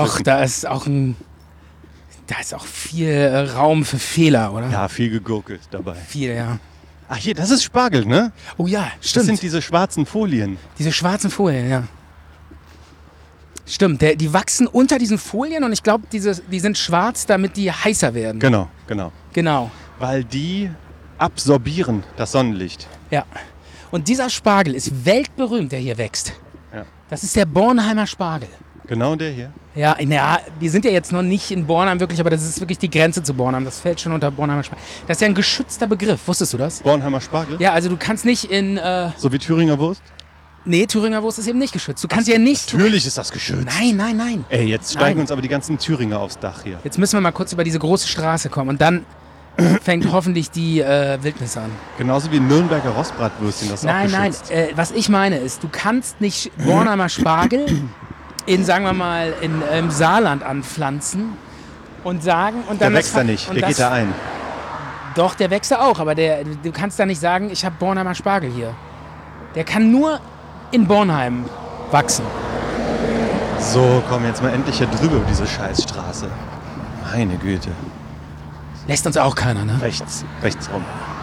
auch viel Raum für Fehler, oder?
Ja, viel Gegurke dabei.
Viel, ja.
Ach hier, das ist Spargel, ne?
Oh ja,
Das
stimmt.
sind diese schwarzen Folien.
Diese schwarzen Folien, ja. Stimmt, die wachsen unter diesen Folien und ich glaube, die sind schwarz, damit die heißer werden.
Genau.
Genau,
Weil die absorbieren das Sonnenlicht.
ja. Und dieser Spargel ist weltberühmt, der hier wächst.
Ja.
Das ist der Bornheimer Spargel.
Genau der hier.
Ja, wir sind ja jetzt noch nicht in Bornheim wirklich, aber das ist wirklich die Grenze zu Bornheim. Das fällt schon unter Bornheimer Spargel. Das ist ja ein geschützter Begriff, wusstest du das?
Bornheimer Spargel.
Ja, also du kannst nicht in...
So wie Thüringer Wurst.
Nee, Thüringer Wurst ist eben nicht geschützt. Du kannst ja nicht...
Natürlich ist das geschützt.
Nein.
Ey, jetzt steigen
Nein.
uns aber die ganzen Thüringer aufs Dach hier.
Jetzt müssen wir mal kurz über diese große Straße kommen und dann fängt hoffentlich die Wildnis an.
Genauso wie Nürnberger Rostbratwürstchen, das ist auch
Nein,
geschützt.
was ich meine ist, du kannst nicht Bornheimer Spargel in, sagen wir mal, im Saarland anpflanzen und sagen... Und
Der
dann
wächst da nicht, der geht da ein.
Doch, der wächst da auch, aber du kannst da nicht sagen, ich habe Bornheimer Spargel hier. Der kann nur in Bornheim wachsen.
So, komm jetzt mal endlich hier drüber über diese Scheißstraße. Meine Güte.
Lässt uns auch keiner, ne?
Rechts rum.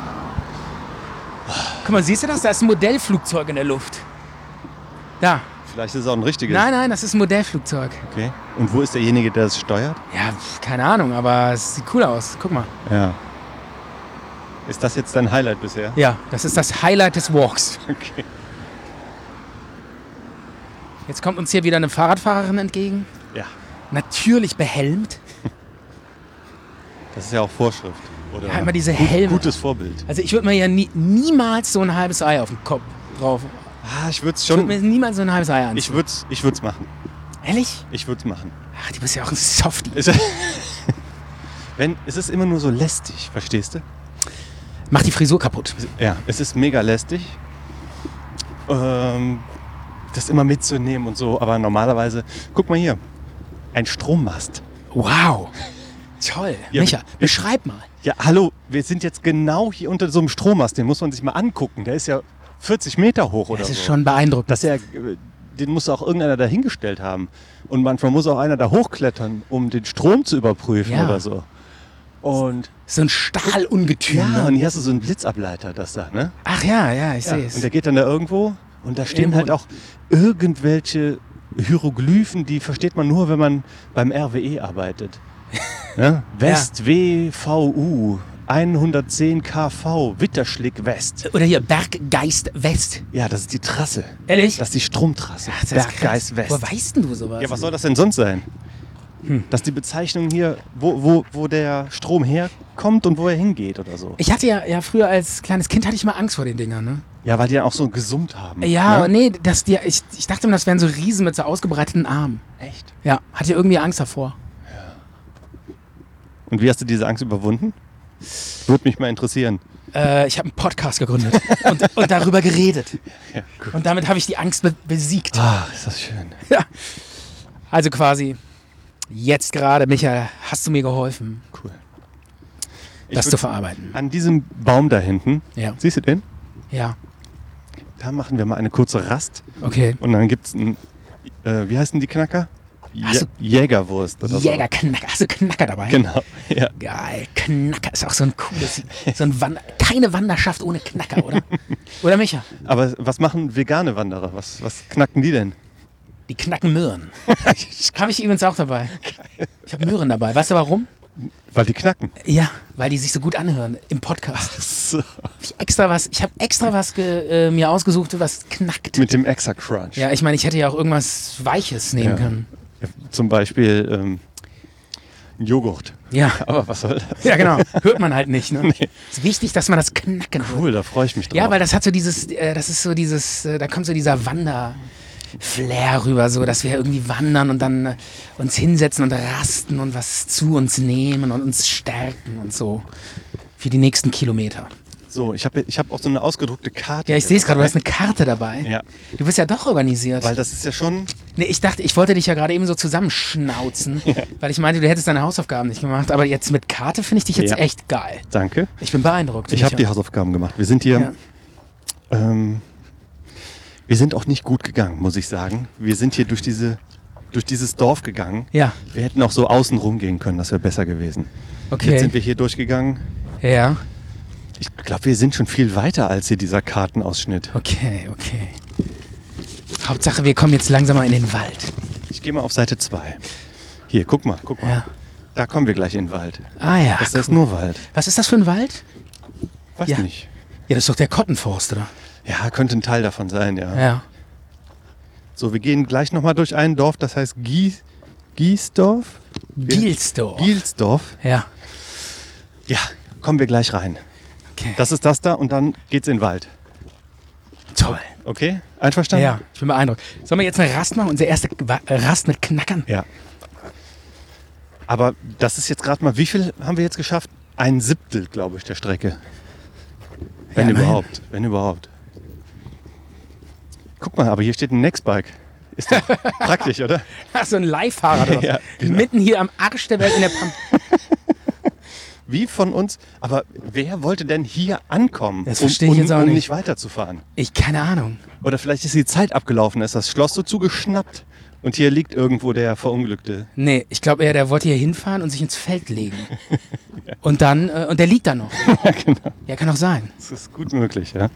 Guck mal, siehst du das? Da ist ein Modellflugzeug in der Luft. Da.
Vielleicht ist es auch ein richtiges.
Nein, das ist ein Modellflugzeug.
Okay. Und wo ist derjenige, der es steuert?
Ja, keine Ahnung, aber es sieht cool aus. Guck mal.
Ja. Ist das jetzt dein Highlight bisher?
Ja, das ist das Highlight des Walks.
Okay.
Jetzt kommt uns hier wieder eine Fahrradfahrerin entgegen.
Ja.
Natürlich behelmt.
Das ist ja auch Vorschrift. Oder
Ja, immer diese Helme.
Gutes Vorbild.
Also ich würde mir ja niemals so ein halbes Ei auf den Kopf drauf.
Ich würde es
Ich würde
schon.
mir niemals so ein halbes Ei anziehen.
Ich würd's machen.
Ehrlich?
Ich würde es machen.
Ach, du bist ja auch ein Softie.
Es ist immer nur so lästig, verstehst du?
Mach die Frisur kaputt.
Ja, es ist mega lästig. das immer mitzunehmen und so. Aber normalerweise, guck mal hier, ein Strommast.
Wow. Toll.
Ja,
Micha, beschreib mal.
Ja, hallo, wir sind jetzt genau hier unter so einem Strommast. Den muss man sich mal angucken. Der ist ja 40 Meter hoch oder
Das
so.
ist schon beeindruckend.
Den muss auch irgendeiner dahingestellt haben. Und manchmal muss auch einer da hochklettern, um den Strom zu überprüfen
Ja.
oder so. Und
So ein Stahlungetüm.
ja,
ne?
und hier hast du so einen Blitzableiter, das da, ne?
Ach ja, ich
Ja.
sehe
Und
es.
der geht dann da irgendwo und da stehen
Irgendwo.
halt auch irgendwelche Hieroglyphen, die versteht man nur, wenn man beim RWE arbeitet. Ne? West WVU 110 kV Witterschlick West.
Oder hier Berggeist West.
Ja, das ist die Trasse.
Ehrlich?
Das ist die Stromtrasse.
Ach, das ist
Berggeist
krass.
West.
Woher weißt denn du sowas?
Ja, was soll das denn sonst sein? Das ist die Bezeichnung hier, wo der Strom herkommt und wo er hingeht oder so.
Ich hatte ja früher als kleines Kind hatte ich mal Angst vor den Dingern, ne?
Ja, weil die ja auch so gesummt haben.
Ja,
ne?
nee, ich dachte immer, das wären so Riesen mit so ausgebreiteten Armen.
Echt?
Ja, hatte irgendwie Angst davor.
Und wie hast du diese Angst überwunden? Würde mich mal interessieren.
Ich habe einen Podcast gegründet und darüber geredet.
Ja, gut.
Und damit habe ich die Angst besiegt.
Ah, ist das schön.
Ja. Also quasi, jetzt gerade, Michael, hast du mir geholfen,
Cool.
das zu verarbeiten.
An diesem Baum da hinten,
Ja.
siehst du den?
Ja,
Da machen wir mal eine kurze Rast
okay.
und dann gibt es einen, wie heißen die Knacker?
Hast du-
Jägerwurst oder
Jägerknacker, hast du Knacker dabei?
so. Genau, ja.
Geil, Knacker ist auch so ein cooles, keine Wanderschaft ohne Knacker, oder? Oder Micha?
Aber was machen vegane Wanderer? Was knacken die denn?
Die knacken Möhren. Habe ich übrigens auch dabei. Ich habe Möhren dabei. Weißt du warum?
Weil die knacken.
Ja, weil die sich so gut anhören im Podcast.
So.
Ich habe extra was mir ausgesucht, was knackt.
Mit dem Extra Crunch.
Ja, ich meine, ich hätte ja auch irgendwas Weiches nehmen
Ja.
können.
Zum Beispiel Joghurt.
Ja.
Aber was soll das?
Ja, genau. Hört man halt nicht. Ne? Ist wichtig, dass man das Knacken hört.
Cool, da freue ich mich drauf.
Ja, weil das hat so dieses, das ist so dieses, da kommt so dieser Wander-Flair rüber, so, dass wir irgendwie wandern und dann uns hinsetzen und rasten und was zu uns nehmen und uns stärken und so. Für die nächsten Kilometer.
So, ich hab auch so eine ausgedruckte Karte.
Ja, ich sehe es gerade, du hast eine Karte dabei.
Ja,
Du bist ja doch organisiert.
weil das ist ja schon...
Nee, ich wollte dich ja gerade eben so zusammenschnauzen, weil ich meinte, du hättest deine Hausaufgaben nicht gemacht. Aber jetzt mit Karte finde ich dich jetzt
Ja.
echt geil.
Danke.
Ich bin beeindruckt.
Ich habe die
Micha.
Hausaufgaben gemacht. Wir sind hier...
Ja.
Wir sind auch nicht gut gegangen, muss ich sagen. Wir sind hier durch dieses Dorf gegangen.
Ja,
Wir hätten auch so außen rumgehen können, das wäre besser gewesen. Jetzt
okay.
sind wir hier durchgegangen.
Ja,
Ich glaube, wir sind schon viel weiter als hier dieser Kartenausschnitt.
okay. Hauptsache, wir kommen jetzt langsam mal in den Wald.
Ich gehe mal auf Seite 2. Hier, guck mal.
Ja.
Da kommen wir gleich in den Wald.
Ah ja.
Das ist
cool.
nur Wald.
Was ist das für ein Wald?
Weiß
Ja.
nicht.
Ja, das ist doch der Kottenforst, oder?
Ja, könnte ein Teil davon sein, ja.
Ja.
So, wir gehen gleich nochmal durch ein Dorf, das heißt Giesdorf?
Gielsdorf.
Gielsdorf.
Ja.
Ja, kommen wir gleich rein.
Okay.
Das ist das da und dann geht's in den Wald.
Toll.
Okay? Einverstanden?
Ja, ich bin beeindruckt. Sollen wir jetzt eine Rast machen? Unsere erste Rast mit Knackern?
Ja. Aber das ist jetzt gerade mal, wie viel haben wir jetzt geschafft? 1/7, glaube ich, der Strecke. Wenn
Ja, immerhin.
überhaupt. Wenn überhaupt. Guck mal, aber hier steht ein Nextbike. Ist doch praktisch, oder?
Ach, so ein Leihfahrer. Oder was?
Ja, genau.
Mitten hier am Arsch der Welt in der Pampa.
Wie von uns. Aber wer wollte denn hier ankommen,
Das verstehe ich jetzt auch
um
nicht.
nicht weiterzufahren?
Keine Ahnung.
Oder vielleicht ist die Zeit abgelaufen, ist das Schloss so zugeschnappt und hier liegt irgendwo der Verunglückte.
Nee, ich glaube eher, der wollte hier hinfahren und sich ins Feld legen. Und dann, und der liegt da noch.
Ja, genau.
Ja, kann auch sein.
Das ist gut möglich, ja.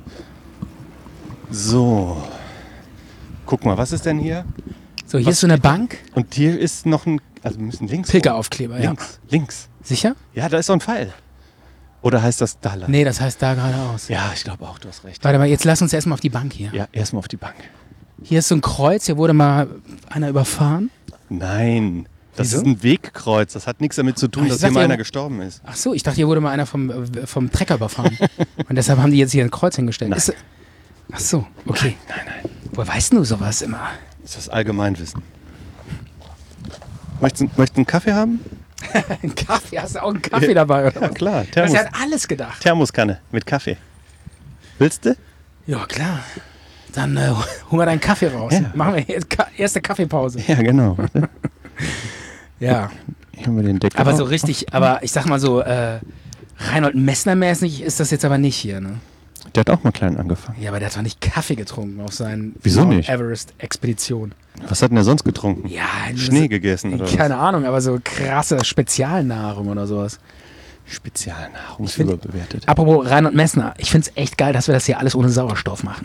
So. Guck mal, was ist denn hier?
So, hier
Was
ist so eine Bank.
Und hier ist noch ein, also wir müssen links.
Pilgeraufkleber, ja.
Links.
Sicher?
Ja, da ist so ein Pfeil. Oder heißt das da lang?
Nee, das heißt da geradeaus.
Ja, ich glaube auch, du hast recht.
Warte mal, jetzt lass uns erstmal auf die Bank hier.
Ja, erstmal auf die Bank.
Hier ist so ein Kreuz, hier wurde mal einer überfahren.
Nein, das
Wieso?
ist ein Wegkreuz. Das hat nichts damit zu tun,
Aber ich
dass hier
dachte
mal
ja-
einer gestorben ist.
Ach so, ich dachte, hier wurde mal einer vom Trecker überfahren. Und deshalb haben die jetzt hier ein Kreuz hingestellt.
Nein.
Ach so, okay.
Nein.
Woher weißt du sowas immer?
Das ist Allgemeinwissen. Möchtest du einen Kaffee haben?
Ein Kaffee? Hast du auch einen Kaffee dabei? Oder?
Ja, klar.
Das hat alles gedacht.
Thermoskanne mit Kaffee. Willst du?
Ja, klar. Dann hol mal deinen Kaffee raus.
Ja.
Machen wir jetzt erste Kaffeepause.
Ja, genau.
Ja.
Hier haben wir den Deckel.
Aber so
auf.
richtig, aber ich sag mal so, Reinhold Messner-mäßig ist das jetzt aber nicht hier, ne?
Der hat auch mal klein angefangen.
Ja, aber der hat doch nicht Kaffee getrunken auf seinen
Wieso
Mount
nicht?
Everest-Expedition.
Was hat denn der sonst getrunken?
Ja,
Schnee gegessen oder
keine Ahnung, aber so krasse Spezialnahrung oder sowas.
was? Spezialnahrung ist
find-
überbewertet.
Apropos Reinhold Messner, ich find's echt geil, dass wir das hier alles ohne Sauerstoff machen.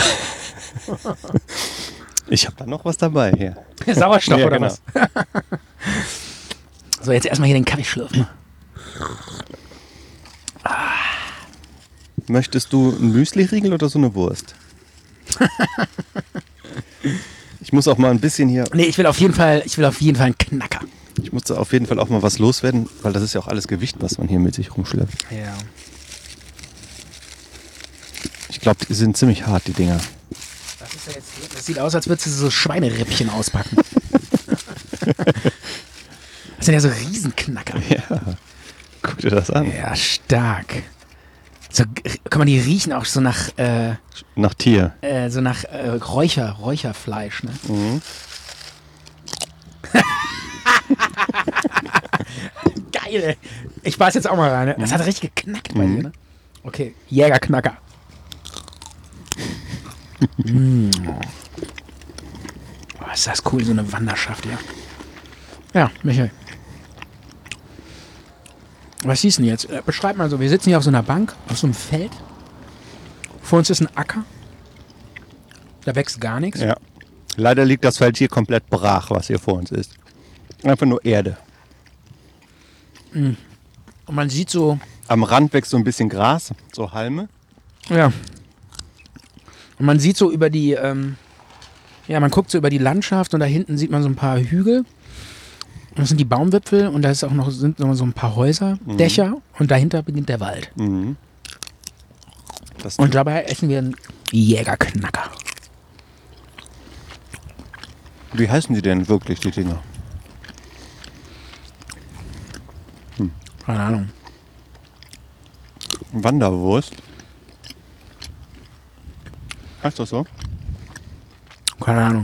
Ich habe da noch was dabei hier.
Sauerstoff
Ja,
oder
genau.
was? So, jetzt erstmal hier den Kaffee schlürfen.
Möchtest du ein Müsli-Riegel oder so eine Wurst? Ich muss auch mal ein bisschen hier,
Nee, ich will auf jeden Fall einen Knacker.
ich muss auf jeden Fall auch mal was loswerden, weil das ist ja auch alles Gewicht, was man hier mit sich rumschleppt.
Ja.
Ich glaube, die sind ziemlich hart, die Dinger.
Was ist da jetzt hier? Das sieht aus, als würdest du so Schweinerippchen auspacken. Das sind ja so Riesenknacker.
Ja, guck dir das an.
Ja, stark. So, guck mal, die riechen auch so nach,
Nach Tier.
Räucherfleisch, ne?
Mhm.
Geil, ey. Ich beiß jetzt auch mal rein, ne? Das hat richtig geknackt bei dir, ne? Okay, Jägerknacker. Oh, ist das cool, so eine Wanderschaft hier. Ja, Michael. Was siehst du denn jetzt? Beschreib mal so, wir sitzen hier auf so einer Bank, auf so einem Feld. Vor uns ist ein Acker. Da wächst gar nichts.
Ja. Leider liegt das Feld hier komplett brach, was hier vor uns ist. Einfach nur Erde.
Und man sieht so,
Am Rand wächst so ein bisschen Gras, so Halme.
ja. Und man sieht so über die, man guckt so über die Landschaft und da hinten sieht man so ein paar Hügel. Und das sind die Baumwipfel und da ist auch sind noch so ein paar Häuser, Dächer und dahinter beginnt der Wald.
Mhm. Das
Und dabei essen wir einen Jägerknacker.
Wie heißen die denn wirklich, die Dinger?
Keine Ahnung.
Wanderwurst. Heißt das so?
Keine Ahnung.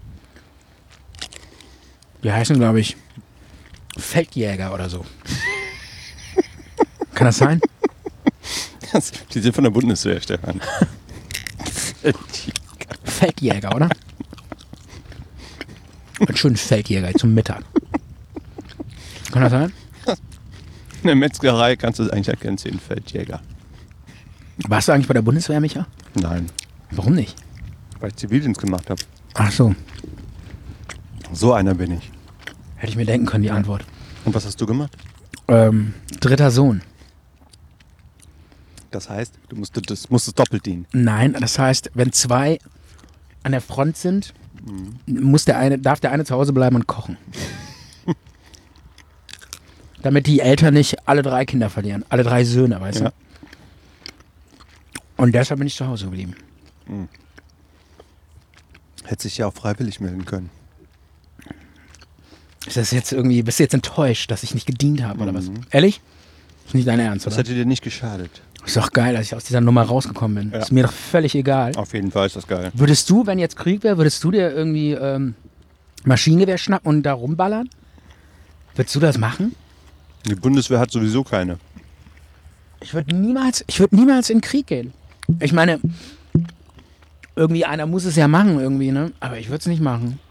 Die heißen, glaube ich, Feldjäger oder so. Kann das sein?
Die sind von der Bundeswehr, Stefan.
Feldjäger, oder? Ein schönen Feldjäger zum Mittag. Kann das sein?
In der Metzgerei kannst du es eigentlich erkennen, 10 Feldjäger.
Warst du eigentlich bei der Bundeswehr, Micha?
Nein,
Warum nicht?
weil ich Zivildienst gemacht habe.
Ach so.
So einer bin ich.
Hätte ich mir denken können, die Antwort.
Und was hast du gemacht?
Dritter Sohn.
Das heißt, du musstest doppelt dienen.
Nein, das heißt, wenn zwei an der Front sind, darf der eine zu Hause bleiben und kochen. Damit die Eltern nicht alle 3 Kinder verlieren. Alle 3 Söhne, weißt
Ja.
du? Und deshalb bin ich zu Hause geblieben.
Hätte sich ja auch freiwillig melden können.
Ist das jetzt irgendwie, bist du jetzt enttäuscht, dass ich nicht gedient habe oder was? Ehrlich? Ist nicht dein Ernst,
Das
oder?
hätte dir nicht geschadet.
Ist doch geil, dass ich aus dieser Nummer rausgekommen bin.
Ja.
Ist mir doch völlig egal.
Auf jeden Fall ist das geil.
Würdest du, wenn jetzt Krieg wäre, würdest du dir irgendwie Maschinengewehr schnappen und da rumballern? Würdest du das machen?
Die Bundeswehr hat sowieso keine.
Ich würde niemals in den Krieg gehen. Ich meine, irgendwie einer muss es ja machen irgendwie, ne? Aber ich würde es nicht machen.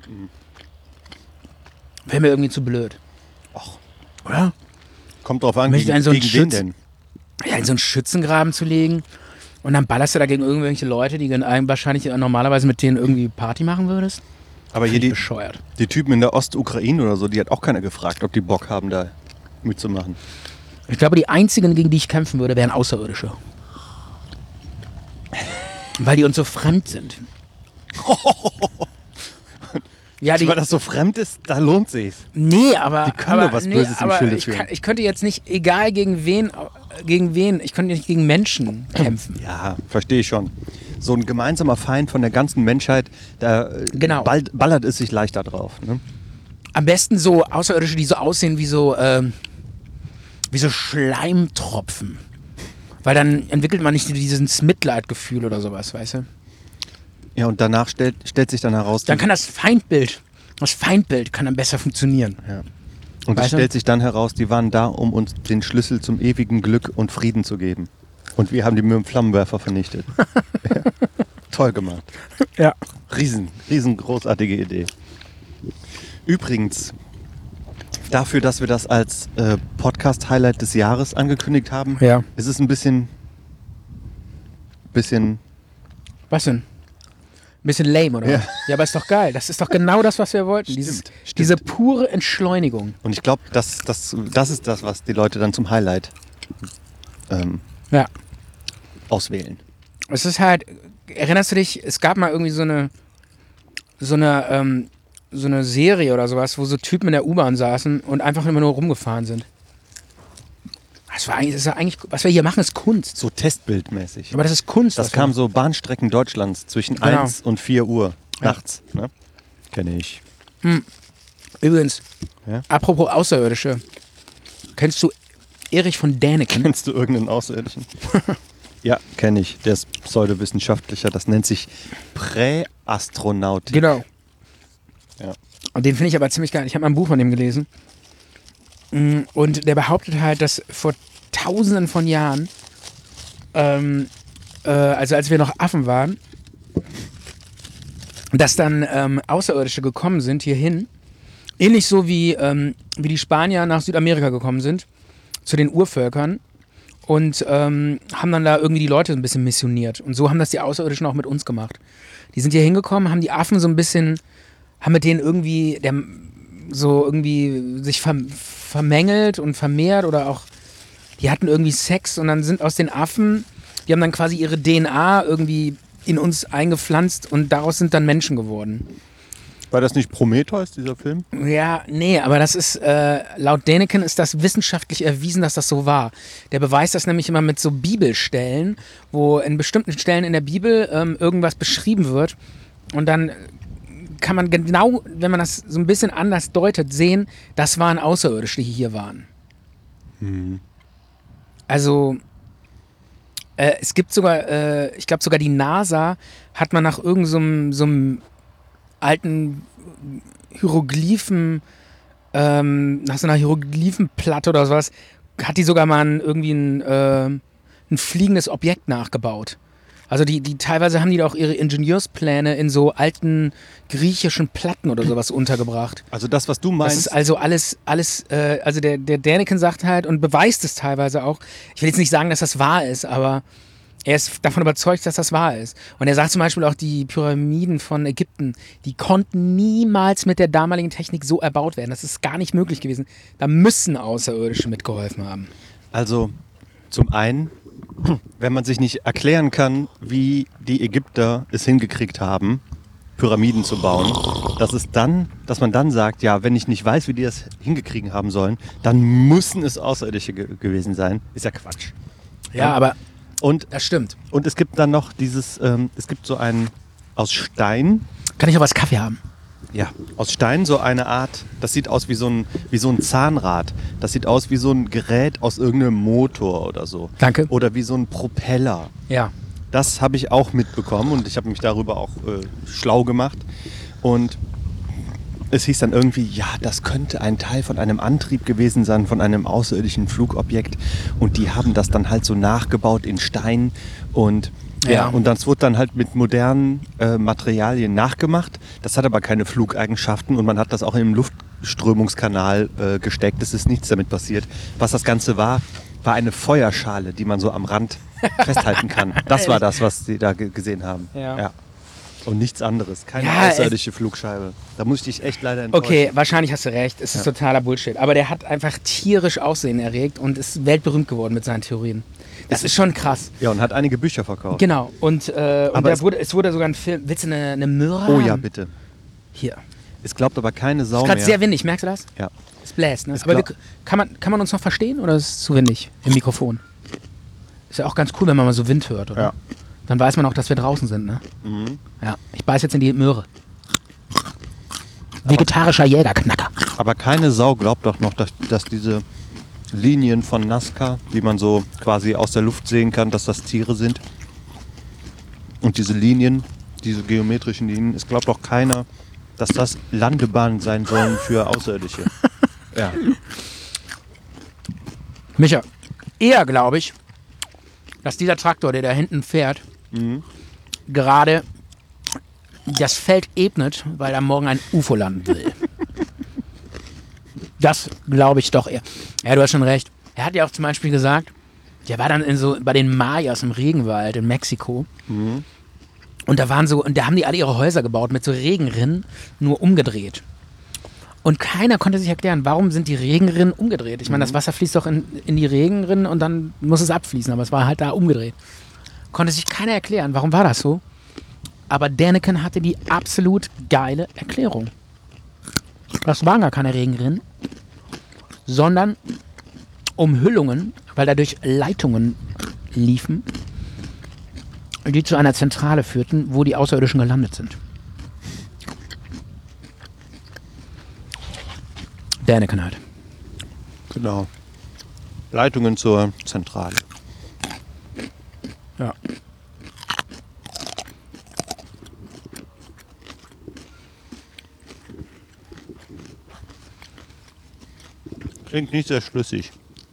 Wäre mir irgendwie zu blöd.
Och.
Oder?
Kommt drauf an,
Möchte
gegen,
einen so einen
gegen wen
Schütz-
denn?
Ja, in so einen Schützengraben zu legen und dann ballerst du dagegen irgendwelche Leute, die wahrscheinlich normalerweise mit denen irgendwie Party machen würdest.
Aber hier
Find ich
die,
bescheuert.
die Typen in der Ostukraine oder so, die hat auch keiner gefragt, ob die Bock haben, da mitzumachen.
Ich glaube, die einzigen, gegen die ich kämpfen würde, wären Außerirdische. Weil die uns so fremd sind. Ja,
Weil das so fremd ist, da lohnt sich's.
Nee, aber.
Die können
aber,
doch was
nee,
Böses im
aber
Schilde
ich,
führen.
ich könnte jetzt nicht, egal gegen wen, ich könnte nicht gegen Menschen kämpfen.
Ja, verstehe ich schon. So ein gemeinsamer Feind von der ganzen Menschheit, da
Genau.
ballert es sich leichter drauf. Ne?
Am besten so Außerirdische, die so aussehen wie so Schleimtropfen. Weil dann entwickelt man nicht dieses Mitleidgefühl oder sowas, weißt du?
Ja, und danach stellt sich dann heraus...
Dann kann das Feindbild kann dann besser funktionieren.
Ja. Und es
Weißt du?
stellt sich dann heraus, die waren da, um uns den Schlüssel zum ewigen Glück und Frieden zu geben. Und wir haben die mit dem Flammenwerfer vernichtet. Ja. Toll gemacht.
Ja.
Riesengroßartige Idee. Übrigens, dafür, dass wir das als Podcast-Highlight des Jahres angekündigt haben,
Ja.
ist es ein bisschen...
Was denn? Ein bisschen lame, oder?
Ja.
Ja, aber ist doch geil. Das ist doch genau das, was wir wollten.
Stimmt.
Diese pure Entschleunigung.
Und ich glaube, das ist das, was die Leute dann zum Highlight
Ja.
auswählen.
Es ist halt, erinnerst du dich, es gab mal irgendwie so eine Serie oder sowas, wo so Typen in der U-Bahn saßen und einfach immer nur rumgefahren sind. Das ist ja eigentlich, was wir hier machen, ist Kunst.
So testbildmäßig.
Aber das ist Kunst.
Das
was
kam
wir-
so Bahnstrecken Deutschlands zwischen
Genau.
1 und 4 Uhr nachts. Ne? Kenne ich.
Übrigens,
Ja?
apropos Außerirdische, kennst du Erich von Däniken?
Kennst du irgendeinen Außerirdischen? Ja, kenne ich. Der ist pseudowissenschaftlicher. Das nennt sich Präastronautik.
Genau.
Ja.
Und den finde ich aber ziemlich geil. Ich habe mal ein Buch von dem gelesen. Und der behauptet halt, dass vor Tausenden von Jahren, also als wir noch Affen waren, dass dann Außerirdische gekommen sind hierhin. Ähnlich so wie die Spanier nach Südamerika gekommen sind, zu den Urvölkern. Und haben dann da irgendwie die Leute ein bisschen missioniert. Und so haben das die Außerirdischen auch mit uns gemacht. Die sind hier hingekommen, haben die Affen so ein bisschen, haben mit denen irgendwie sich vermängelt und vermehrt oder auch, die hatten irgendwie Sex und dann sind aus den Affen, die haben dann quasi ihre DNA irgendwie in uns eingepflanzt und daraus sind dann Menschen geworden.
War das nicht Prometheus, dieser Film?
Ja, nee, aber das ist, laut Däniken ist das wissenschaftlich erwiesen, dass das so war. Der beweist das nämlich immer mit so Bibelstellen, wo in bestimmten Stellen in der Bibel irgendwas beschrieben wird und dann kann man genau, wenn man das so ein bisschen anders deutet, sehen, das waren Außerirdische, die hier waren. Also, es gibt sogar, ich glaube sogar die NASA hat man nach irgendeinem so einem alten Hieroglyphen, nach so einer Hieroglyphenplatte oder sowas, hat die sogar mal ein fliegendes Objekt nachgebaut. Also die teilweise haben die da auch ihre Ingenieurspläne in so alten griechischen Platten oder sowas untergebracht.
Also das, was du
Das
meinst,
ist also alles, also der Däniken sagt halt und beweist es teilweise auch. Ich will jetzt nicht sagen, dass das wahr ist, aber er ist davon überzeugt, dass das wahr ist. Und er sagt zum Beispiel auch, die Pyramiden von Ägypten, die konnten niemals mit der damaligen Technik so erbaut werden. Das ist gar nicht möglich gewesen. Da müssen Außerirdische mitgeholfen haben.
also zum einen, wenn man sich nicht erklären kann, wie die Ägypter es hingekriegt haben, Pyramiden zu bauen, dass man dann sagt, ja, wenn ich nicht weiß, wie die das hingekriegt haben sollen, dann müssen es Außerirdische gewesen sein. Ist ja Quatsch.
Ja, aber
Und
das stimmt.
es gibt dann noch es gibt so einen aus Stein,
Kann ich noch was Kaffee haben?
ja, aus Stein so eine Art, das sieht aus wie so ein Zahnrad. Das sieht aus wie so ein Gerät aus irgendeinem Motor oder so.
Danke.
Oder wie so ein Propeller.
Ja.
Das habe ich auch mitbekommen und ich habe mich darüber auch schlau gemacht. Und es hieß dann irgendwie, ja, das könnte ein Teil von einem Antrieb gewesen sein, von einem außerirdischen Flugobjekt. Und die haben das dann halt so nachgebaut in Stein. Und
Ja.
und das wurde dann halt mit modernen Materialien nachgemacht. Das hat aber keine Flugeigenschaften und man hat das auch im Luftströmungskanal gesteckt. Es ist nichts damit passiert. Was das Ganze war eine Feuerschale, die man so am Rand festhalten kann. Das war das, was sie da gesehen haben.
Ja.
Und nichts anderes. Keine
Ja,
außerirdische Flugscheibe. Da muss ich dich echt leider enttäuschen.
Okay, wahrscheinlich hast du recht. Es ist totaler Bullshit. Aber der hat einfach tierisch Aussehen erregt und ist weltberühmt geworden mit seinen Theorien. Das ist schon krass.
Ja, und hat einige Bücher verkauft.
Genau. Und
Aber
es wurde sogar ein Film. Willst du eine Möhre
Oh
haben?
ja, bitte.
Hier.
Es glaubt aber keine Sau
Ist
mehr.
gerade sehr windig, merkst du das?
Ja.
Es bläst, ne?
Ist
Aber
klar.
kann man uns noch verstehen oder ist es zu windig im Mikrofon? Ist ja auch ganz cool, wenn man mal so Wind hört, oder?
Ja.
Dann weiß man auch, dass wir draußen sind, ne? Ja. Ich beiß jetzt in die Möhre. Vegetarischer Jägerknacker.
Aber keine Sau glaubt doch noch, dass diese Linien von Nazca, die man so quasi aus der Luft sehen kann, dass das Tiere sind. Und diese Linien diese geometrischen Linien. Es glaubt doch keiner, dass das Landebahnen sein sollen für Außerirdische. Ja.
Micha, eher glaube ich, dass dieser Traktor, der da hinten fährt, gerade das Feld ebnet, weil da morgen ein UFO landen will. Das glaube ich doch eher. Ja, du hast schon recht. Er hat ja auch zum Beispiel gesagt, der war dann bei den Mayas im Regenwald in Mexiko. Und da haben die alle ihre Häuser gebaut mit so Regenrinnen, nur umgedreht. Und keiner konnte sich erklären, warum sind die Regenrinnen umgedreht. Ich meine, das Wasser fließt doch in die Regenrinnen und dann muss es abfließen, aber es war halt da umgedreht. Konnte sich keiner erklären, warum war das so? Aber Däniken hatte die absolut geile Erklärung. Das waren gar keine Regenrinnen, sondern Umhüllungen, weil dadurch Leitungen liefen, die zu einer Zentrale führten, wo die Außerirdischen gelandet sind. Däniken halt.
Genau. Leitungen zur Zentrale.
Ja.
Klingt nicht sehr schlüssig.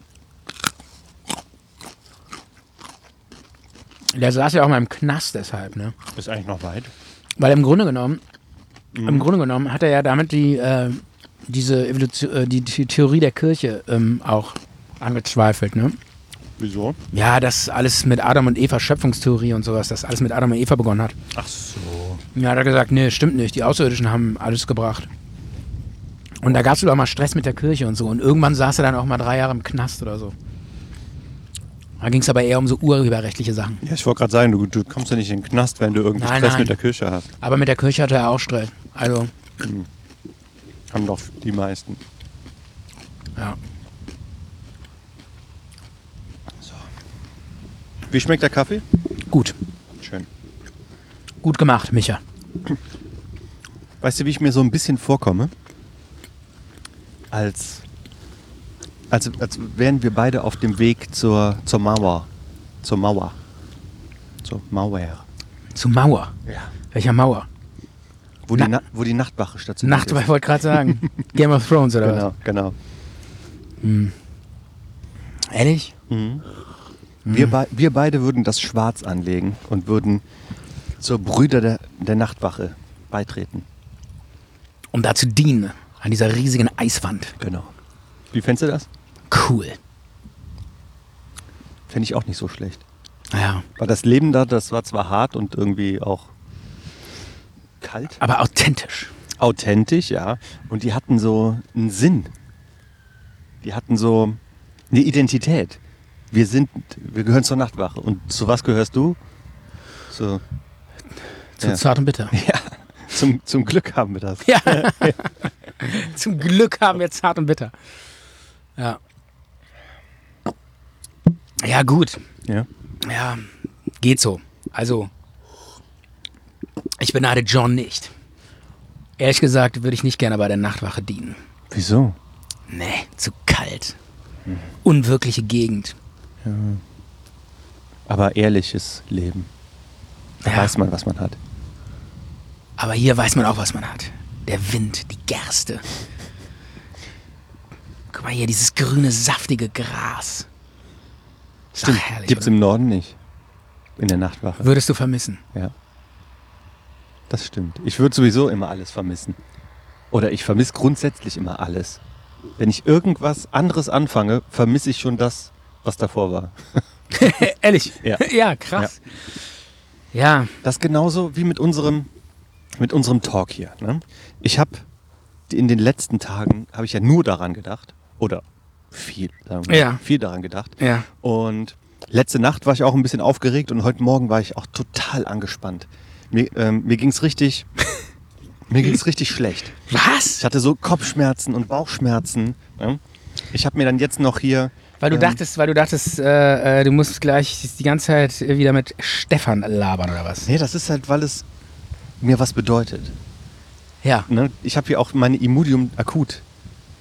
Der saß ja auch mal im Knast deshalb, ne?
Ist eigentlich noch weit.
Weil im Grunde genommen hat er ja damit die Theorie der Kirche auch angezweifelt, ne?
Wieso?
Ja, das alles mit Adam und Eva, Schöpfungstheorie und sowas, das alles mit Adam und Eva begonnen hat.
Ach so.
Ja, hat er gesagt, nee, stimmt nicht, die Außerirdischen haben alles gebracht. Und da gab es auch mal Stress mit der Kirche und so. Und irgendwann saß er dann auch mal 3 Jahre im Knast oder so. Da ging es aber eher um so urheberrechtliche Sachen.
Ja, ich wollte gerade sagen, du kommst ja nicht in den Knast, wenn du irgendwie Stress mit der Kirche hast.
Aber mit der Kirche hatte er auch Stress. Also.
Haben doch die meisten.
Ja.
So. Wie schmeckt der Kaffee?
Gut.
Schön.
Gut gemacht, Micha.
Weißt du, wie ich mir so ein bisschen vorkomme? Als wären wir beide auf dem Weg zur Mauer. Zur Mauer. Zur Mauer.
Zur Mauer?
Ja.
Welcher Mauer?
Wo die Nachtwache stationiert ist.
Ich wollte gerade sagen. Game of Thrones oder was?
Genau.
Ehrlich?
Wir beide würden das Schwarz anlegen und würden zur Brüder der Nachtwache beitreten.
Um da zu dienen. An dieser riesigen Eiswand.
Genau. Wie fändest du das?
Cool.
Fände ich auch nicht so schlecht.
Ja.
Weil das Leben da, das war zwar hart und irgendwie auch kalt.
Aber authentisch.
Authentisch, ja. Und die hatten so einen Sinn. Die hatten so eine Identität. Wir gehören zur Nachtwache. Und zu was gehörst du? Zu
Zart und Bitter.
Ja, zum Glück haben wir das.
Ja. Zum Glück haben wir Zart und Bitter. Ja. Ja, gut.
Ja.
Ja, geht so. Also, ich beneide John nicht. Ehrlich gesagt würde ich nicht gerne bei der Nachtwache dienen.
Wieso?
Nee, zu kalt. Unwirkliche Gegend.
Ja. Aber ehrliches Leben. Da
Ja.
weiß man, was man hat.
Aber hier weiß man auch, was man hat. Der Wind, die Gerste. Guck mal hier, dieses grüne, saftige Gras. Ist doch herrlich,
Gibt's
oder?
im Norden nicht. In der Nachtwache.
Würdest du vermissen?
Ja. Das stimmt. Ich würde sowieso immer alles vermissen. Oder ich vermisse grundsätzlich immer alles. Wenn ich irgendwas anderes anfange, vermisse ich schon das, was davor war.
Ehrlich?
Ja.
Ja, krass. Ja.
Das ist genauso wie mit unserem Talk hier. Ne? Ich habe in den letzten Tagen, habe ich ja nur daran gedacht. Oder viel, sagen wir,
Ja.
viel daran gedacht.
Ja.
Und letzte Nacht war ich auch ein bisschen aufgeregt und heute Morgen war ich auch total angespannt. Mir ging's richtig schlecht.
Was?
Ich hatte so Kopfschmerzen und Bauchschmerzen. Ne? Ich habe mir dann jetzt noch hier...
Weil du dachtest, du musst gleich die ganze Zeit wieder mit Stefan labern oder was?
Nee, das ist halt, weil es mir was bedeutet.
Ja.
Ne? Ich habe hier auch meine Imodium akut.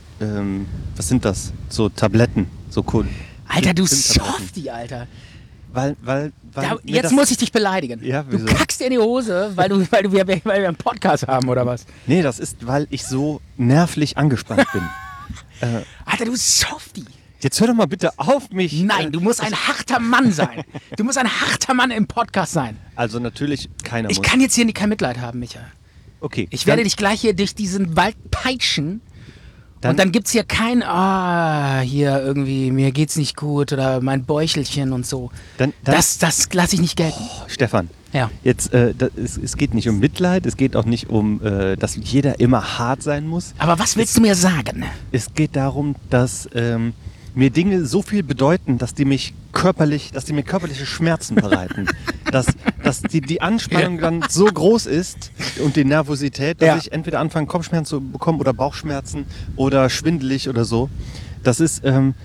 Was sind das? So Tabletten. So
Alter, du
Zimttabletten.
Softie, Alter. Da,
mir
jetzt
das,
muss ich dich beleidigen.
Ja,
du
wieso?
kackst dir in die Hose, weil wir einen Podcast haben, oder was?
Nee, das ist, weil ich so nervlich angespannt bin.
Alter, du Softie.
Jetzt hör doch mal bitte auf mich.
Nein, du musst ein harter Mann sein. Du musst ein harter Mann im Podcast sein.
Also natürlich keiner
Ich
muss.
kann jetzt hier kein Mitleid haben, Micha.
Okay.
Ich werde dich gleich hier durch diesen Wald peitschen. Und dann gibt's hier kein, hier irgendwie, mir geht's nicht gut oder mein Bäuchelchen und so. Das lasse ich nicht gelten.
Stefan,
Ja.
jetzt, es geht nicht um Mitleid, es geht auch nicht um, dass jeder immer hart sein muss.
Aber was willst du mir sagen?
Es geht darum, dass mir Dinge so viel bedeuten, dass die mir körperliche Schmerzen bereiten. dass die Anspannung dann so groß ist und die Nervosität, dass ich entweder anfange, Kopfschmerzen zu bekommen oder Bauchschmerzen oder schwindelig oder so. Das ist,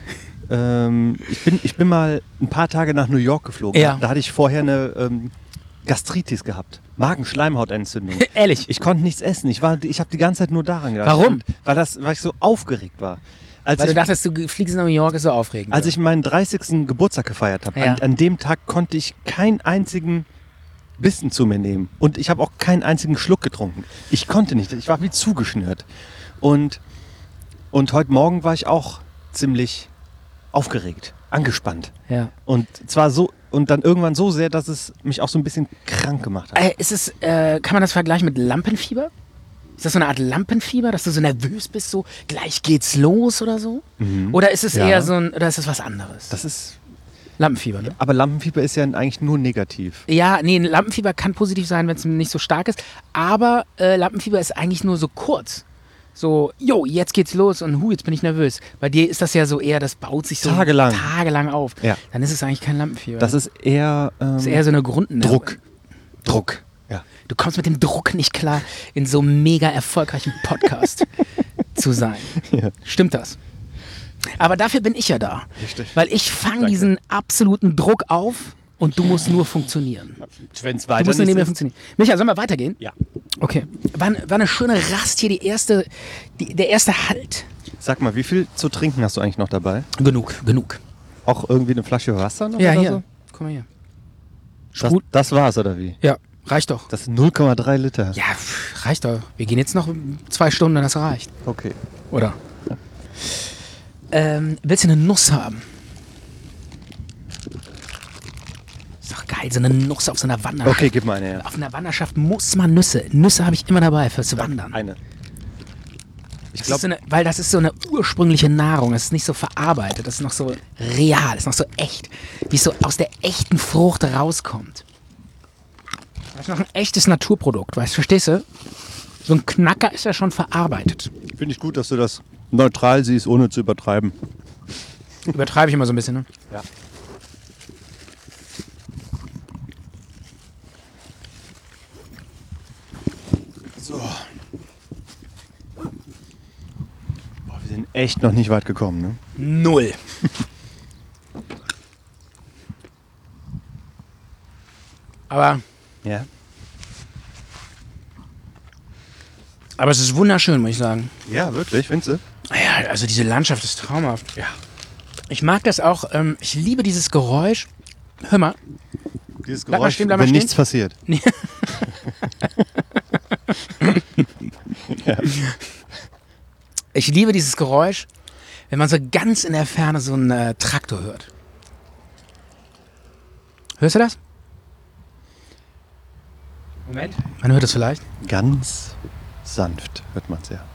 ich bin mal ein paar Tage nach New York geflogen.
Ja.
Da hatte ich vorher eine Gastritis gehabt. Magenschleimhautentzündung.
Ehrlich?
Ich konnte nichts essen. Ich habe die ganze Zeit nur daran gedacht.
Warum?
Weil ich so aufgeregt war.
Weil du dachtest, du fliegst nach New York, ist so aufregend.
Als ich meinen 30. Geburtstag gefeiert habe,
Ja.
an dem Tag konnte ich keinen einzigen Bissen zu mir nehmen. Und ich habe auch keinen einzigen Schluck getrunken. Ich konnte nicht. Ich war wie zugeschnürt. Und heute Morgen war ich auch ziemlich aufgeregt, angespannt.
Ja.
Und zwar so, und dann irgendwann so sehr, dass es mich auch so ein bisschen krank gemacht hat.
Kann man das vergleichen mit Lampenfieber? Ist das so eine Art Lampenfieber, dass du so nervös bist, so gleich geht's los oder so? Oder ist es eher so oder ist es was anderes?
Das ist,
Lampenfieber, ne?
aber Lampenfieber ist ja eigentlich nur negativ.
Ja, nee, Lampenfieber kann positiv sein, wenn es nicht so stark ist. Aber Lampenfieber ist eigentlich nur so kurz. So, jetzt geht's los und jetzt bin ich nervös. Bei dir ist das ja so eher, das baut sich so tagelang auf.
Ja.
Dann ist es eigentlich kein Lampenfieber.
Das ist eher,
das ist eher so eine Grundnerve.
Druck. Ja.
Du kommst mit dem Druck nicht klar, in so einem mega erfolgreichen Podcast zu sein.
Ja.
Stimmt das? Aber dafür bin ich ja da.
Richtig.
Weil ich fange diesen absoluten Druck auf und du musst nur funktionieren.
Wenn es
Du
weiter
musst nur
nicht
neben mir
ist.
funktionieren. Micha, sollen wir weitergehen?
Ja.
Okay. War eine schöne Rast hier, der erste Halt.
Sag mal, wie viel zu trinken hast du eigentlich noch dabei?
Genug.
Auch irgendwie eine Flasche Wasser noch
Ja,
oder
hier.
so?
Guck mal hier.
Das war's, oder wie?
Ja, reicht doch.
Das sind 0,3 Liter.
Ja, reicht doch. Wir gehen jetzt noch 2 Stunden, das reicht.
Okay.
Oder? Willst du eine Nuss haben? Ist doch geil, so eine Nuss auf so einer Wanderschaft.
Okay, gib mal eine her.
Auf einer Wanderschaft muss man Nüsse. Nüsse habe ich immer dabei fürs Wandern.
Eine. Ich
Das ist
glaube,
weil das ist so eine ursprüngliche Nahrung. Das ist nicht so verarbeitet. Das ist noch so real. Das ist noch so echt. Wie es so aus der echten Frucht rauskommt. Das ist noch ein echtes Naturprodukt. Weißt du, verstehst du? So ein Knacker ist ja schon verarbeitet.
finde ich gut, dass du das neutral siehst, ohne zu übertreiben.
Übertreibe ich immer so ein bisschen, ne?
Ja. So. Boah, wir sind echt noch nicht weit gekommen, ne?
0. Aber
Ja.
es ist wunderschön, muss ich sagen.
Ja, wirklich, findest du?
Ja, also diese Landschaft ist traumhaft. Ja. Ich mag das auch. Ich liebe dieses Geräusch. Hör mal.
Dieses
Bleib mal
Geräusch,
stehen, bleib mal
wenn
stehen.
nichts passiert.
Ich liebe dieses Geräusch, wenn man so ganz in der Ferne so einen Traktor hört. Hörst du das? Moment. Man hört es vielleicht.
Ganz sanft hört man es ja.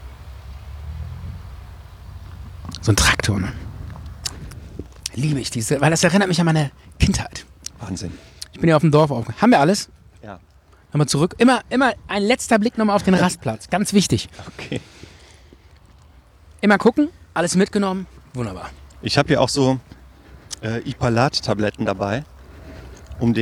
So ein Traktor, ne? Liebe ich diese, weil das erinnert mich an meine Kindheit.
Wahnsinn.
Ich bin ja auf dem Dorf aufgewachsen. Haben wir alles?
Ja.
Nochmal zurück. Immer ein letzter Blick nochmal auf den Rastplatz. Ganz wichtig.
Okay.
Immer gucken, alles mitgenommen. Wunderbar.
Ich habe hier auch so Ipalat-Tabletten dabei, um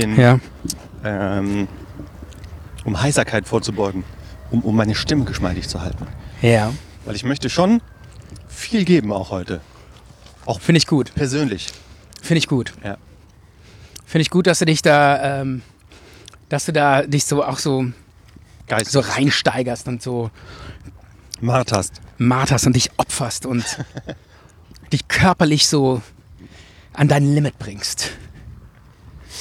um Heiserkeit vorzubeugen, um meine Stimme geschmeidig zu halten.
Ja.
Weil ich möchte schon viel geben auch heute.
Finde ich gut.
Persönlich.
Finde ich gut.
Ja.
Finde ich gut, dass du dich da, dich so auch so
Geistig.
reinsteigerst und so
Marterst.
marterst und dich opferst und dich körperlich so an dein Limit bringst.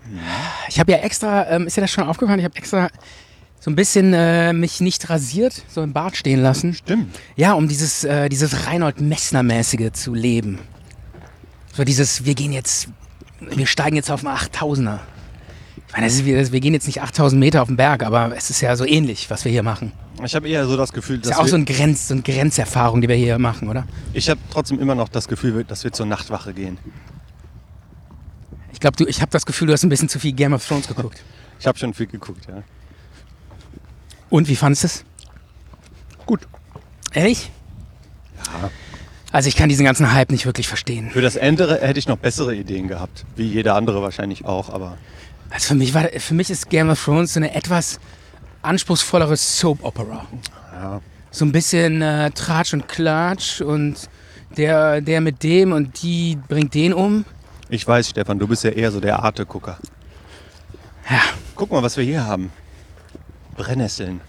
Ich habe ja extra, ist dir das schon aufgefallen? Ich habe extra so ein bisschen mich nicht rasiert, so im Bart stehen lassen.
Stimmt.
Ja, um dieses Reinhold Messner-mäßige zu leben. So dieses, wir steigen jetzt auf den 8000er. Ich meine, wir gehen jetzt nicht 8000 Meter auf den Berg, aber es ist ja so ähnlich, was wir hier machen.
Ich habe eher so das Gefühl,
Das ist ja auch so eine Grenzerfahrung, die wir hier machen, oder?
ich habe trotzdem immer noch das Gefühl, dass wir zur Nachtwache gehen.
Ich glaube, ich habe das Gefühl, du hast ein bisschen zu viel Game of Thrones geguckt.
Ich habe schon viel geguckt, ja.
Und, wie fandest du es?
Gut.
Ehrlich?
Ja.
Also ich kann diesen ganzen Hype nicht wirklich verstehen.
Für das Ende hätte ich noch bessere Ideen gehabt. Wie jeder andere wahrscheinlich auch, aber...
Also für mich ist Game of Thrones so eine etwas anspruchsvollere Soap-Opera.
Ja.
So ein bisschen Tratsch und Klatsch und der mit dem und die bringt den um.
Ich weiß, Stefan, du bist ja eher so der Arte-Gucker.
Ja,
Guck mal, was wir hier haben. Brennnesseln.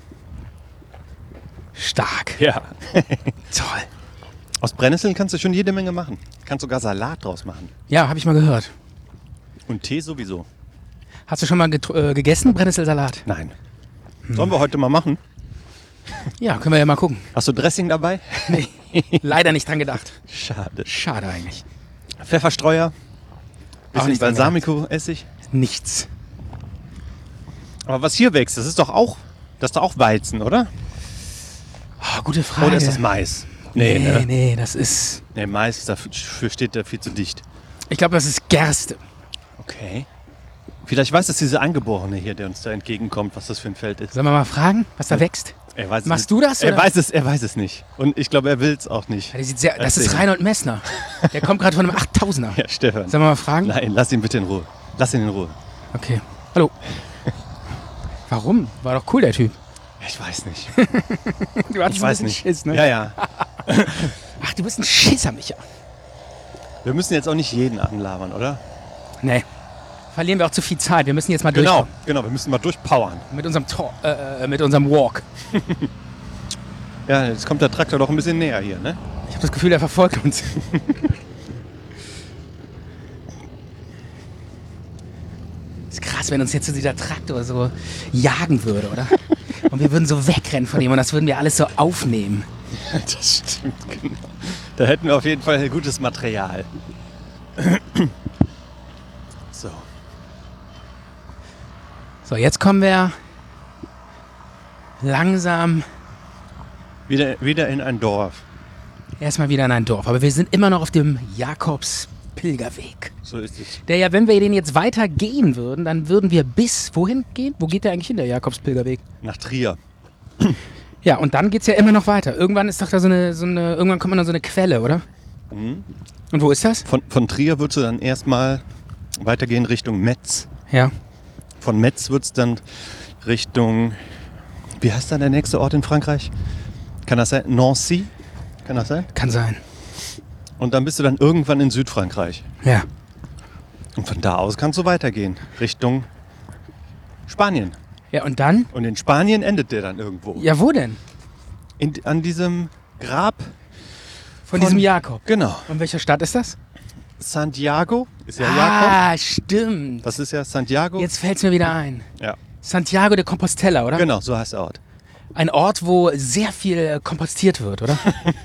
stark.
Ja.
Toll.
Aus Brennnesseln kannst du schon jede Menge machen. Kannst sogar Salat draus machen.
Ja, habe ich mal gehört.
Und Tee sowieso.
Hast du schon mal gegessen, Brennnesselsalat?
Nein. Sollen wir heute mal machen?
Ja, können wir ja mal gucken.
Hast du Dressing dabei?
Nee, leider nicht dran gedacht.
Schade.
Schade eigentlich.
Pfefferstreuer. Bisschen
nicht dran
Balsamico-Essig.
Nichts.
Aber was hier wächst, das ist doch auch Weizen, oder?
Oh, gute Frage.
Oder ist das Mais? Nee, ne?
Nee, das ist...
Nee, Mais, dafür steht der viel zu dicht.
Ich glaube, das ist Gerste.
Okay. Vielleicht weiß es diese Angeborene hier, der uns da entgegenkommt, was das für ein Feld ist.
Sollen wir mal fragen, was da wächst?
Er weiß es
Machst
nicht.
du das,
Er
oder?
weiß es nicht. Und ich glaube, er will es auch nicht.
Ja, das ist
Erzähl.
Reinhold Messner. Der kommt gerade von einem 8000er.
Ja, Stefan.
Sollen wir mal fragen?
Nein, lass ihn bitte in Ruhe. Lass ihn in Ruhe.
Okay. Hallo. Warum? War doch cool, der Typ.
Ich weiß nicht.
Du hattest
Ich weiß nicht.
Schiss, ne?
Ja, ja.
Ach, du bist ein Schisser, Micha.
Wir müssen jetzt auch nicht jeden anlabern, oder?
Nee. Verlieren wir auch zu viel Zeit. Wir müssen jetzt mal
Genau,
durchkommen.
genau. Wir müssen mal durchpowern.
Mit unserem mit unserem Walk.
Ja, jetzt kommt der Traktor doch ein bisschen näher hier, ne?
Ich habe das Gefühl, der verfolgt uns. Ist krass, wenn uns jetzt so dieser Traktor so jagen würde, oder? Und wir würden so wegrennen von ihm und das würden wir alles so aufnehmen.
Das stimmt, genau. Da hätten wir auf jeden Fall gutes Material. So.
So, jetzt kommen wir langsam
Wieder in ein Dorf.
erstmal wieder in ein Dorf. Aber wir sind immer noch auf dem Jakobspilgerweg.
So ist es.
Der ja, wenn wir den jetzt weiter gehen würden, dann würden wir bis wohin gehen? Wo geht der eigentlich hin, der Jakobspilgerweg?
Nach Trier.
Ja, und dann geht's ja immer noch weiter. Irgendwann ist doch da irgendwann kommt man an so eine Quelle, oder?
Mhm.
Und wo ist das?
Von Trier würdest du dann erstmal weitergehen Richtung Metz.
Ja.
Von Metz wird es dann Richtung, wie heißt dann der nächste Ort in Frankreich? Kann das sein? Nancy? Kann das sein?
Kann sein.
Und dann bist du dann irgendwann in Südfrankreich.
Ja.
Und von da aus kannst du weitergehen Richtung Spanien.
Ja, und dann?
Und in Spanien endet der dann irgendwo.
Ja, wo denn?
An diesem Grab.
Von diesem Jakob.
Genau.
Und welche Stadt ist das?
Santiago ist ja Jakob.
Ah, stimmt.
Das ist ja Santiago.
Jetzt fällt's mir wieder ein.
Ja.
Santiago de Compostela, oder?
Genau, so heißt der Ort.
Ein Ort, wo sehr viel kompostiert wird, oder?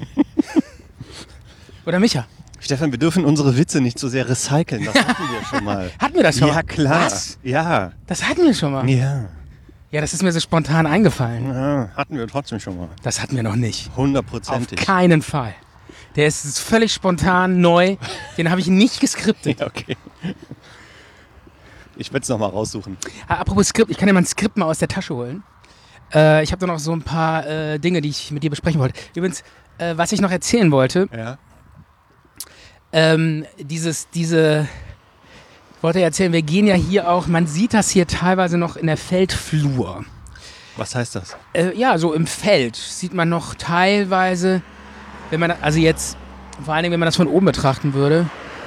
Oder Micha?
Stefan, wir dürfen unsere Witze nicht so sehr recyceln. Das hatten wir schon mal.
Hatten wir das schon mal?
Ja, klar.
Was?
Ja.
Das hatten wir schon mal.
Ja.
Ja, das ist mir so spontan eingefallen.
Ja. Hatten wir trotzdem schon mal.
Das hatten wir noch nicht. Auf
100%.
keinen Fall. Der ist völlig spontan, neu. Den habe ich nicht geskriptet.
Ja, okay. Ich werde es nochmal raussuchen.
Apropos Skript, ich kann dir mal ein Skript mal aus der Tasche holen. Ich habe da noch so ein paar Dinge, die ich mit dir besprechen wollte. Übrigens, was ich noch erzählen wollte,
Ja.
ich wollte erzählen, wir gehen ja hier auch, man sieht das hier teilweise noch in der Feldflur.
Was heißt das?
Ja, so im Feld sieht man noch teilweise, wenn man, also jetzt, vor allen Dingen, wenn man das von oben betrachten würde,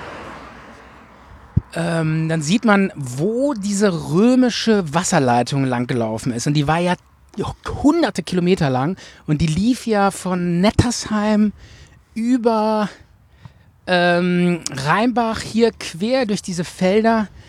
dann sieht man, wo diese römische Wasserleitung lang gelaufen ist. Und die war ja hunderte Kilometer lang und die lief ja von Nettersheim über Rheinbach hier quer durch diese Felder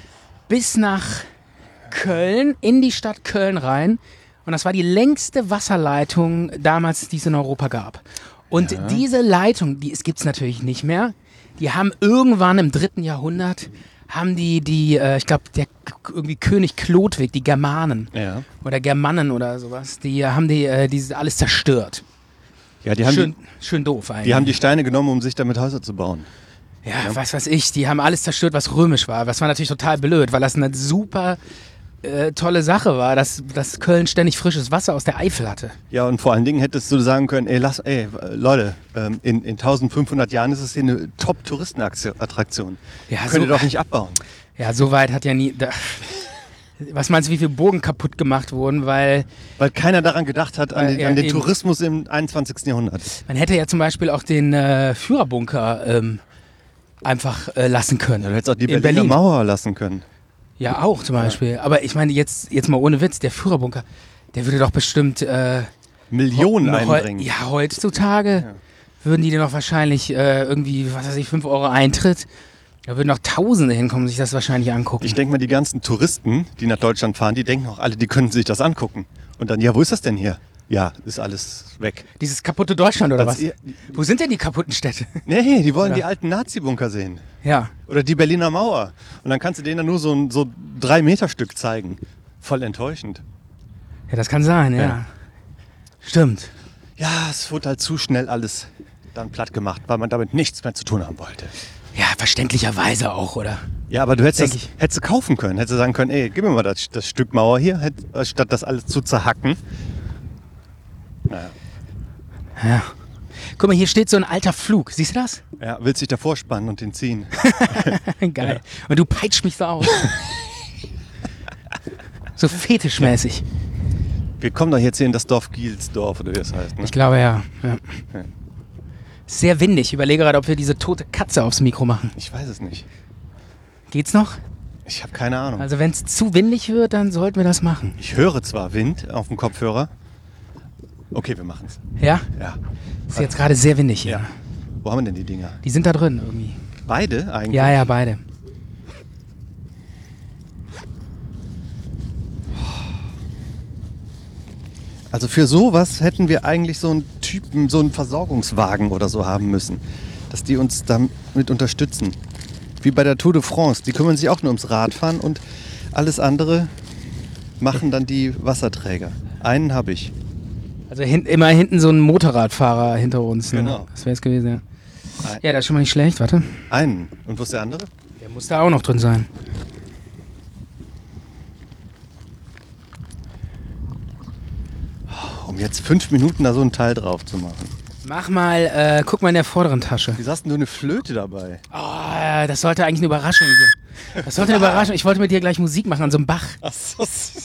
bis nach Köln, in die Stadt Köln rein. Und das war die längste Wasserleitung damals, die es in Europa gab. Und diese Leitung, es gibt es natürlich nicht mehr. Die haben irgendwann im 3. Jahrhundert, ich glaube, irgendwie König Chlodwig, die Germanen oder Germannen oder sowas, die alles zerstört.
Ja, die haben
schön doof eigentlich.
Die haben die Steine genommen, um sich damit Häuser zu bauen.
Ja, was weiß ich, die haben alles zerstört, was römisch war. Das war natürlich total blöd, weil das eine super tolle Sache war, dass Köln ständig frisches Wasser aus der Eifel hatte.
Ja, und vor allen Dingen hättest du sagen können, Leute, in 1500 Jahren ist es hier eine Top-Touristenattraktion.
Ja,
Könnt ihr doch nicht abbauen.
Ja, so weit hat ja nie... Was meinst du, wie viele Burgen kaputt gemacht wurden, weil
keiner daran gedacht hat, an den Tourismus im 21. Jahrhundert.
Man hätte ja zum Beispiel auch den Führerbunker einfach lassen können.
Ja, du hättest auch die Berliner Mauer lassen können.
Ja, auch zum Beispiel. Ja. Aber ich meine, jetzt mal ohne Witz, der Führerbunker, der würde doch bestimmt
Millionen einbringen.
Ja, heutzutage würden die noch wahrscheinlich irgendwie, 5 Euro Eintritt. Da würden noch Tausende hinkommen, sich das wahrscheinlich angucken.
Ich denke mal, die ganzen Touristen, die nach Deutschland fahren, die denken auch alle, die können sich das angucken. Und dann, wo ist das denn hier? Ja, ist alles weg.
Dieses kaputte Deutschland oder was? Wo sind denn die kaputten Städte?
Nee, die wollen die alten Nazi-Bunker sehen.
Ja.
Oder die Berliner Mauer. Und dann kannst du denen dann nur so 3-Meter-Stück zeigen. Voll enttäuschend.
Ja, das kann sein, ja. Stimmt.
Ja, es wurde halt zu schnell alles dann platt gemacht, weil man damit nichts mehr zu tun haben wollte.
Ja, verständlicherweise auch, oder?
Ja, aber du hättest du kaufen können. Hättest du sagen können, gib mir mal das Stück Mauer hier, statt das alles zu zerhacken. Naja.
Ja. Guck mal, hier steht so ein alter Flug. Siehst du das?
Ja, willst dich davor spannen und den ziehen.
Geil. Und du peitscht mich so aus. So fetischmäßig.
Wir kommen doch jetzt hier in das Dorf Gielsdorf, oder wie das heißt, ne?
Ich glaube, ja. Sehr windig. Ich überlege gerade, ob wir diese tote Katze aufs Mikro machen.
Ich weiß es nicht.
Geht's noch?
Ich habe keine Ahnung.
Also wenn es zu windig wird, dann sollten wir das machen.
Ich höre zwar Wind auf dem Kopfhörer. Okay, wir machen es.
Ja?
Ja.
Ist jetzt gerade sehr windig hier.
Ja. Wo haben wir denn die Dinger?
Die sind da drin irgendwie.
Beide eigentlich?
Ja, beide.
Also für sowas hätten wir eigentlich so einen Versorgungswagen oder so haben müssen. Dass die uns damit unterstützen. Wie bei der Tour de France. Die kümmern sich auch nur ums Radfahren und alles andere machen dann die Wasserträger. Einen habe ich.
Also immer hinten so ein Motorradfahrer hinter uns. Ne?
Genau.
Das wäre es gewesen, ja. Ja, das ist schon mal nicht schlecht, warte.
Einen. Und wo ist der andere?
Der muss da auch noch drin sein.
Um jetzt 5 Minuten da so ein Teil drauf zu machen.
Mach mal, guck mal in der vorderen Tasche.
Wieso hast denn du eine Flöte dabei?
Oh, das sollte eigentlich eine Überraschung sein. Das sollte eine Überraschung. Ich wollte mit dir gleich Musik machen an so einem Bach.
Ach so.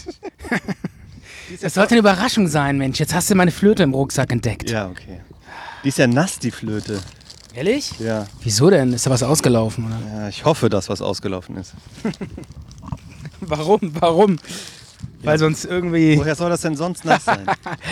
Das sollte eine Überraschung sein, Mensch. Jetzt hast du meine Flöte im Rucksack entdeckt.
Ja, okay. Die ist ja nass, die Flöte.
Ehrlich?
Ja.
Wieso denn? Ist da was ausgelaufen, oder?
Ja, ich hoffe, dass was ausgelaufen ist.
Warum? Weil sonst irgendwie...
Woher soll das denn sonst nass sein?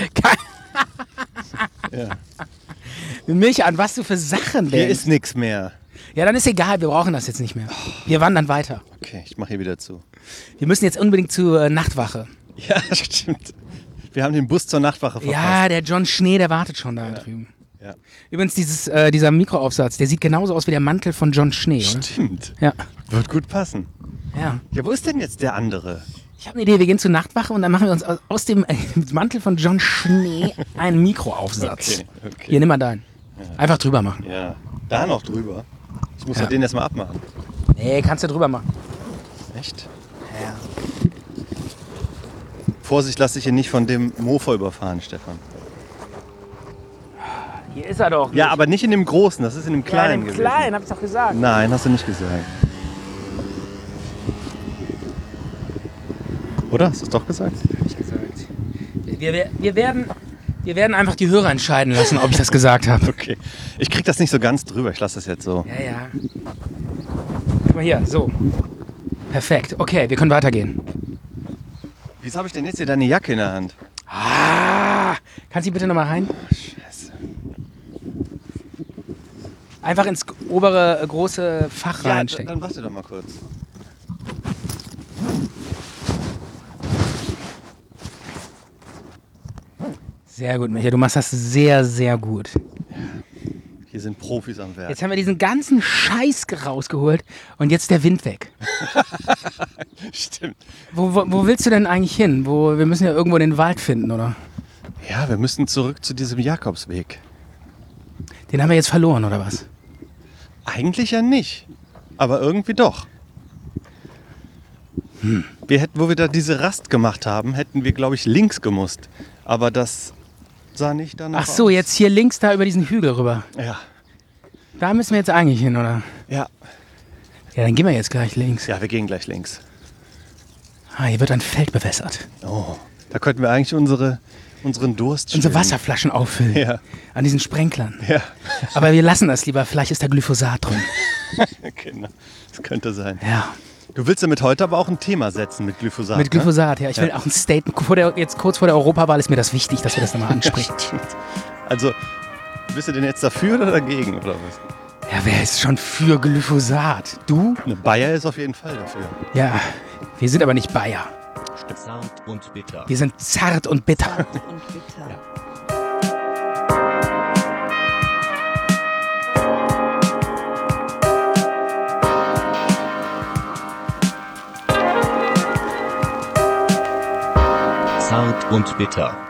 Ja.
Mich an, was du für Sachen denkst.
Hier ist nichts mehr.
Ja, dann ist egal, wir brauchen das jetzt nicht mehr. Wir wandern weiter.
Okay, ich mache hier wieder zu.
Wir müssen jetzt unbedingt zur Nachtwache.
Ja, stimmt. Wir haben den Bus zur Nachtwache verpasst.
Ja, der John Schnee, der wartet schon da drüben.
Ja.
Übrigens, dieser Mikroaufsatz, der sieht genauso aus wie der Mantel von John Schnee, oder?
Stimmt.
Ja.
Wird gut passen.
Ja.
Ja, wo ist denn jetzt der andere?
Ich habe eine Idee, wir gehen zur Nachtwache und dann machen wir uns aus dem Mantel von John Schnee einen Mikroaufsatz.
Okay.
Hier, nimm mal deinen. Einfach drüber machen.
Ja, da noch drüber. Ich muss ja den erstmal abmachen.
Nee, kannst du drüber machen.
Echt?
Ja.
Vorsicht, lass dich hier nicht von dem Mofa überfahren, Stefan.
Hier ist er doch.
Ja, aber nicht in dem Großen, das ist in dem Kleinen gewesen.
Kleinen, hab ich doch gesagt.
Nein, hast du nicht gesagt. Oder? Hast du es doch gesagt?
Hab ich gesagt. Wir werden einfach die Hörer entscheiden lassen, ob ich das gesagt habe.
Okay. Ich krieg das nicht so ganz drüber, ich lasse das jetzt so.
Ja. Guck mal hier, so. Perfekt. Okay, wir können weitergehen.
Wieso habe ich denn jetzt hier deine Jacke in der Hand?
Kannst du bitte nochmal rein?
Scheiße.
Einfach ins obere, große Fach reinstecken.
Dann warte doch mal kurz.
Sehr gut, Michael. Du machst das sehr, sehr gut.
Hier sind Profis am Werk.
Jetzt haben wir diesen ganzen Scheiß rausgeholt und jetzt der Wind weg.
Stimmt.
Wo willst du denn eigentlich hin? Wir müssen ja irgendwo den Wald finden, oder?
Ja, wir müssen zurück zu diesem Jakobsweg.
Den haben wir jetzt verloren, oder was?
Eigentlich ja nicht, aber irgendwie doch. Wo wir da diese Rast gemacht haben, hätten wir, glaube ich, links gemusst. Aber das sah nicht danach
Ach so,
aus.
jetzt hier links da über diesen Hügel rüber.
Ja,
Da müssen wir jetzt eigentlich hin, oder?
ja.
Ja, dann gehen wir jetzt gleich links.
Ja, wir gehen gleich links.
Ah, hier wird ein Feld bewässert.
Oh, da könnten wir eigentlich unseren Durst
Unsere
stillen.
Wasserflaschen auffüllen.
Ja,
An diesen Sprenklern.
ja.
Aber wir lassen das lieber. Vielleicht ist da Glyphosat drin.
Genau. Das könnte sein.
Ja,
Du willst damit heute aber auch ein Thema setzen mit Glyphosat.
mit Glyphosat, ja. Ich will auch ein Statement. Jetzt kurz vor der Europawahl ist mir das wichtig, dass wir das nochmal ansprechen.
Ne? Also, bist du denn jetzt dafür oder dagegen, oder was?
Ja, wer ist schon für Glyphosat? Du?
Eine Bayer ist auf jeden Fall dafür.
Ja, wir sind aber nicht Bayer.
Zart und bitter.
Wir sind zart und bitter.
Und bitter.
Zart und bitter.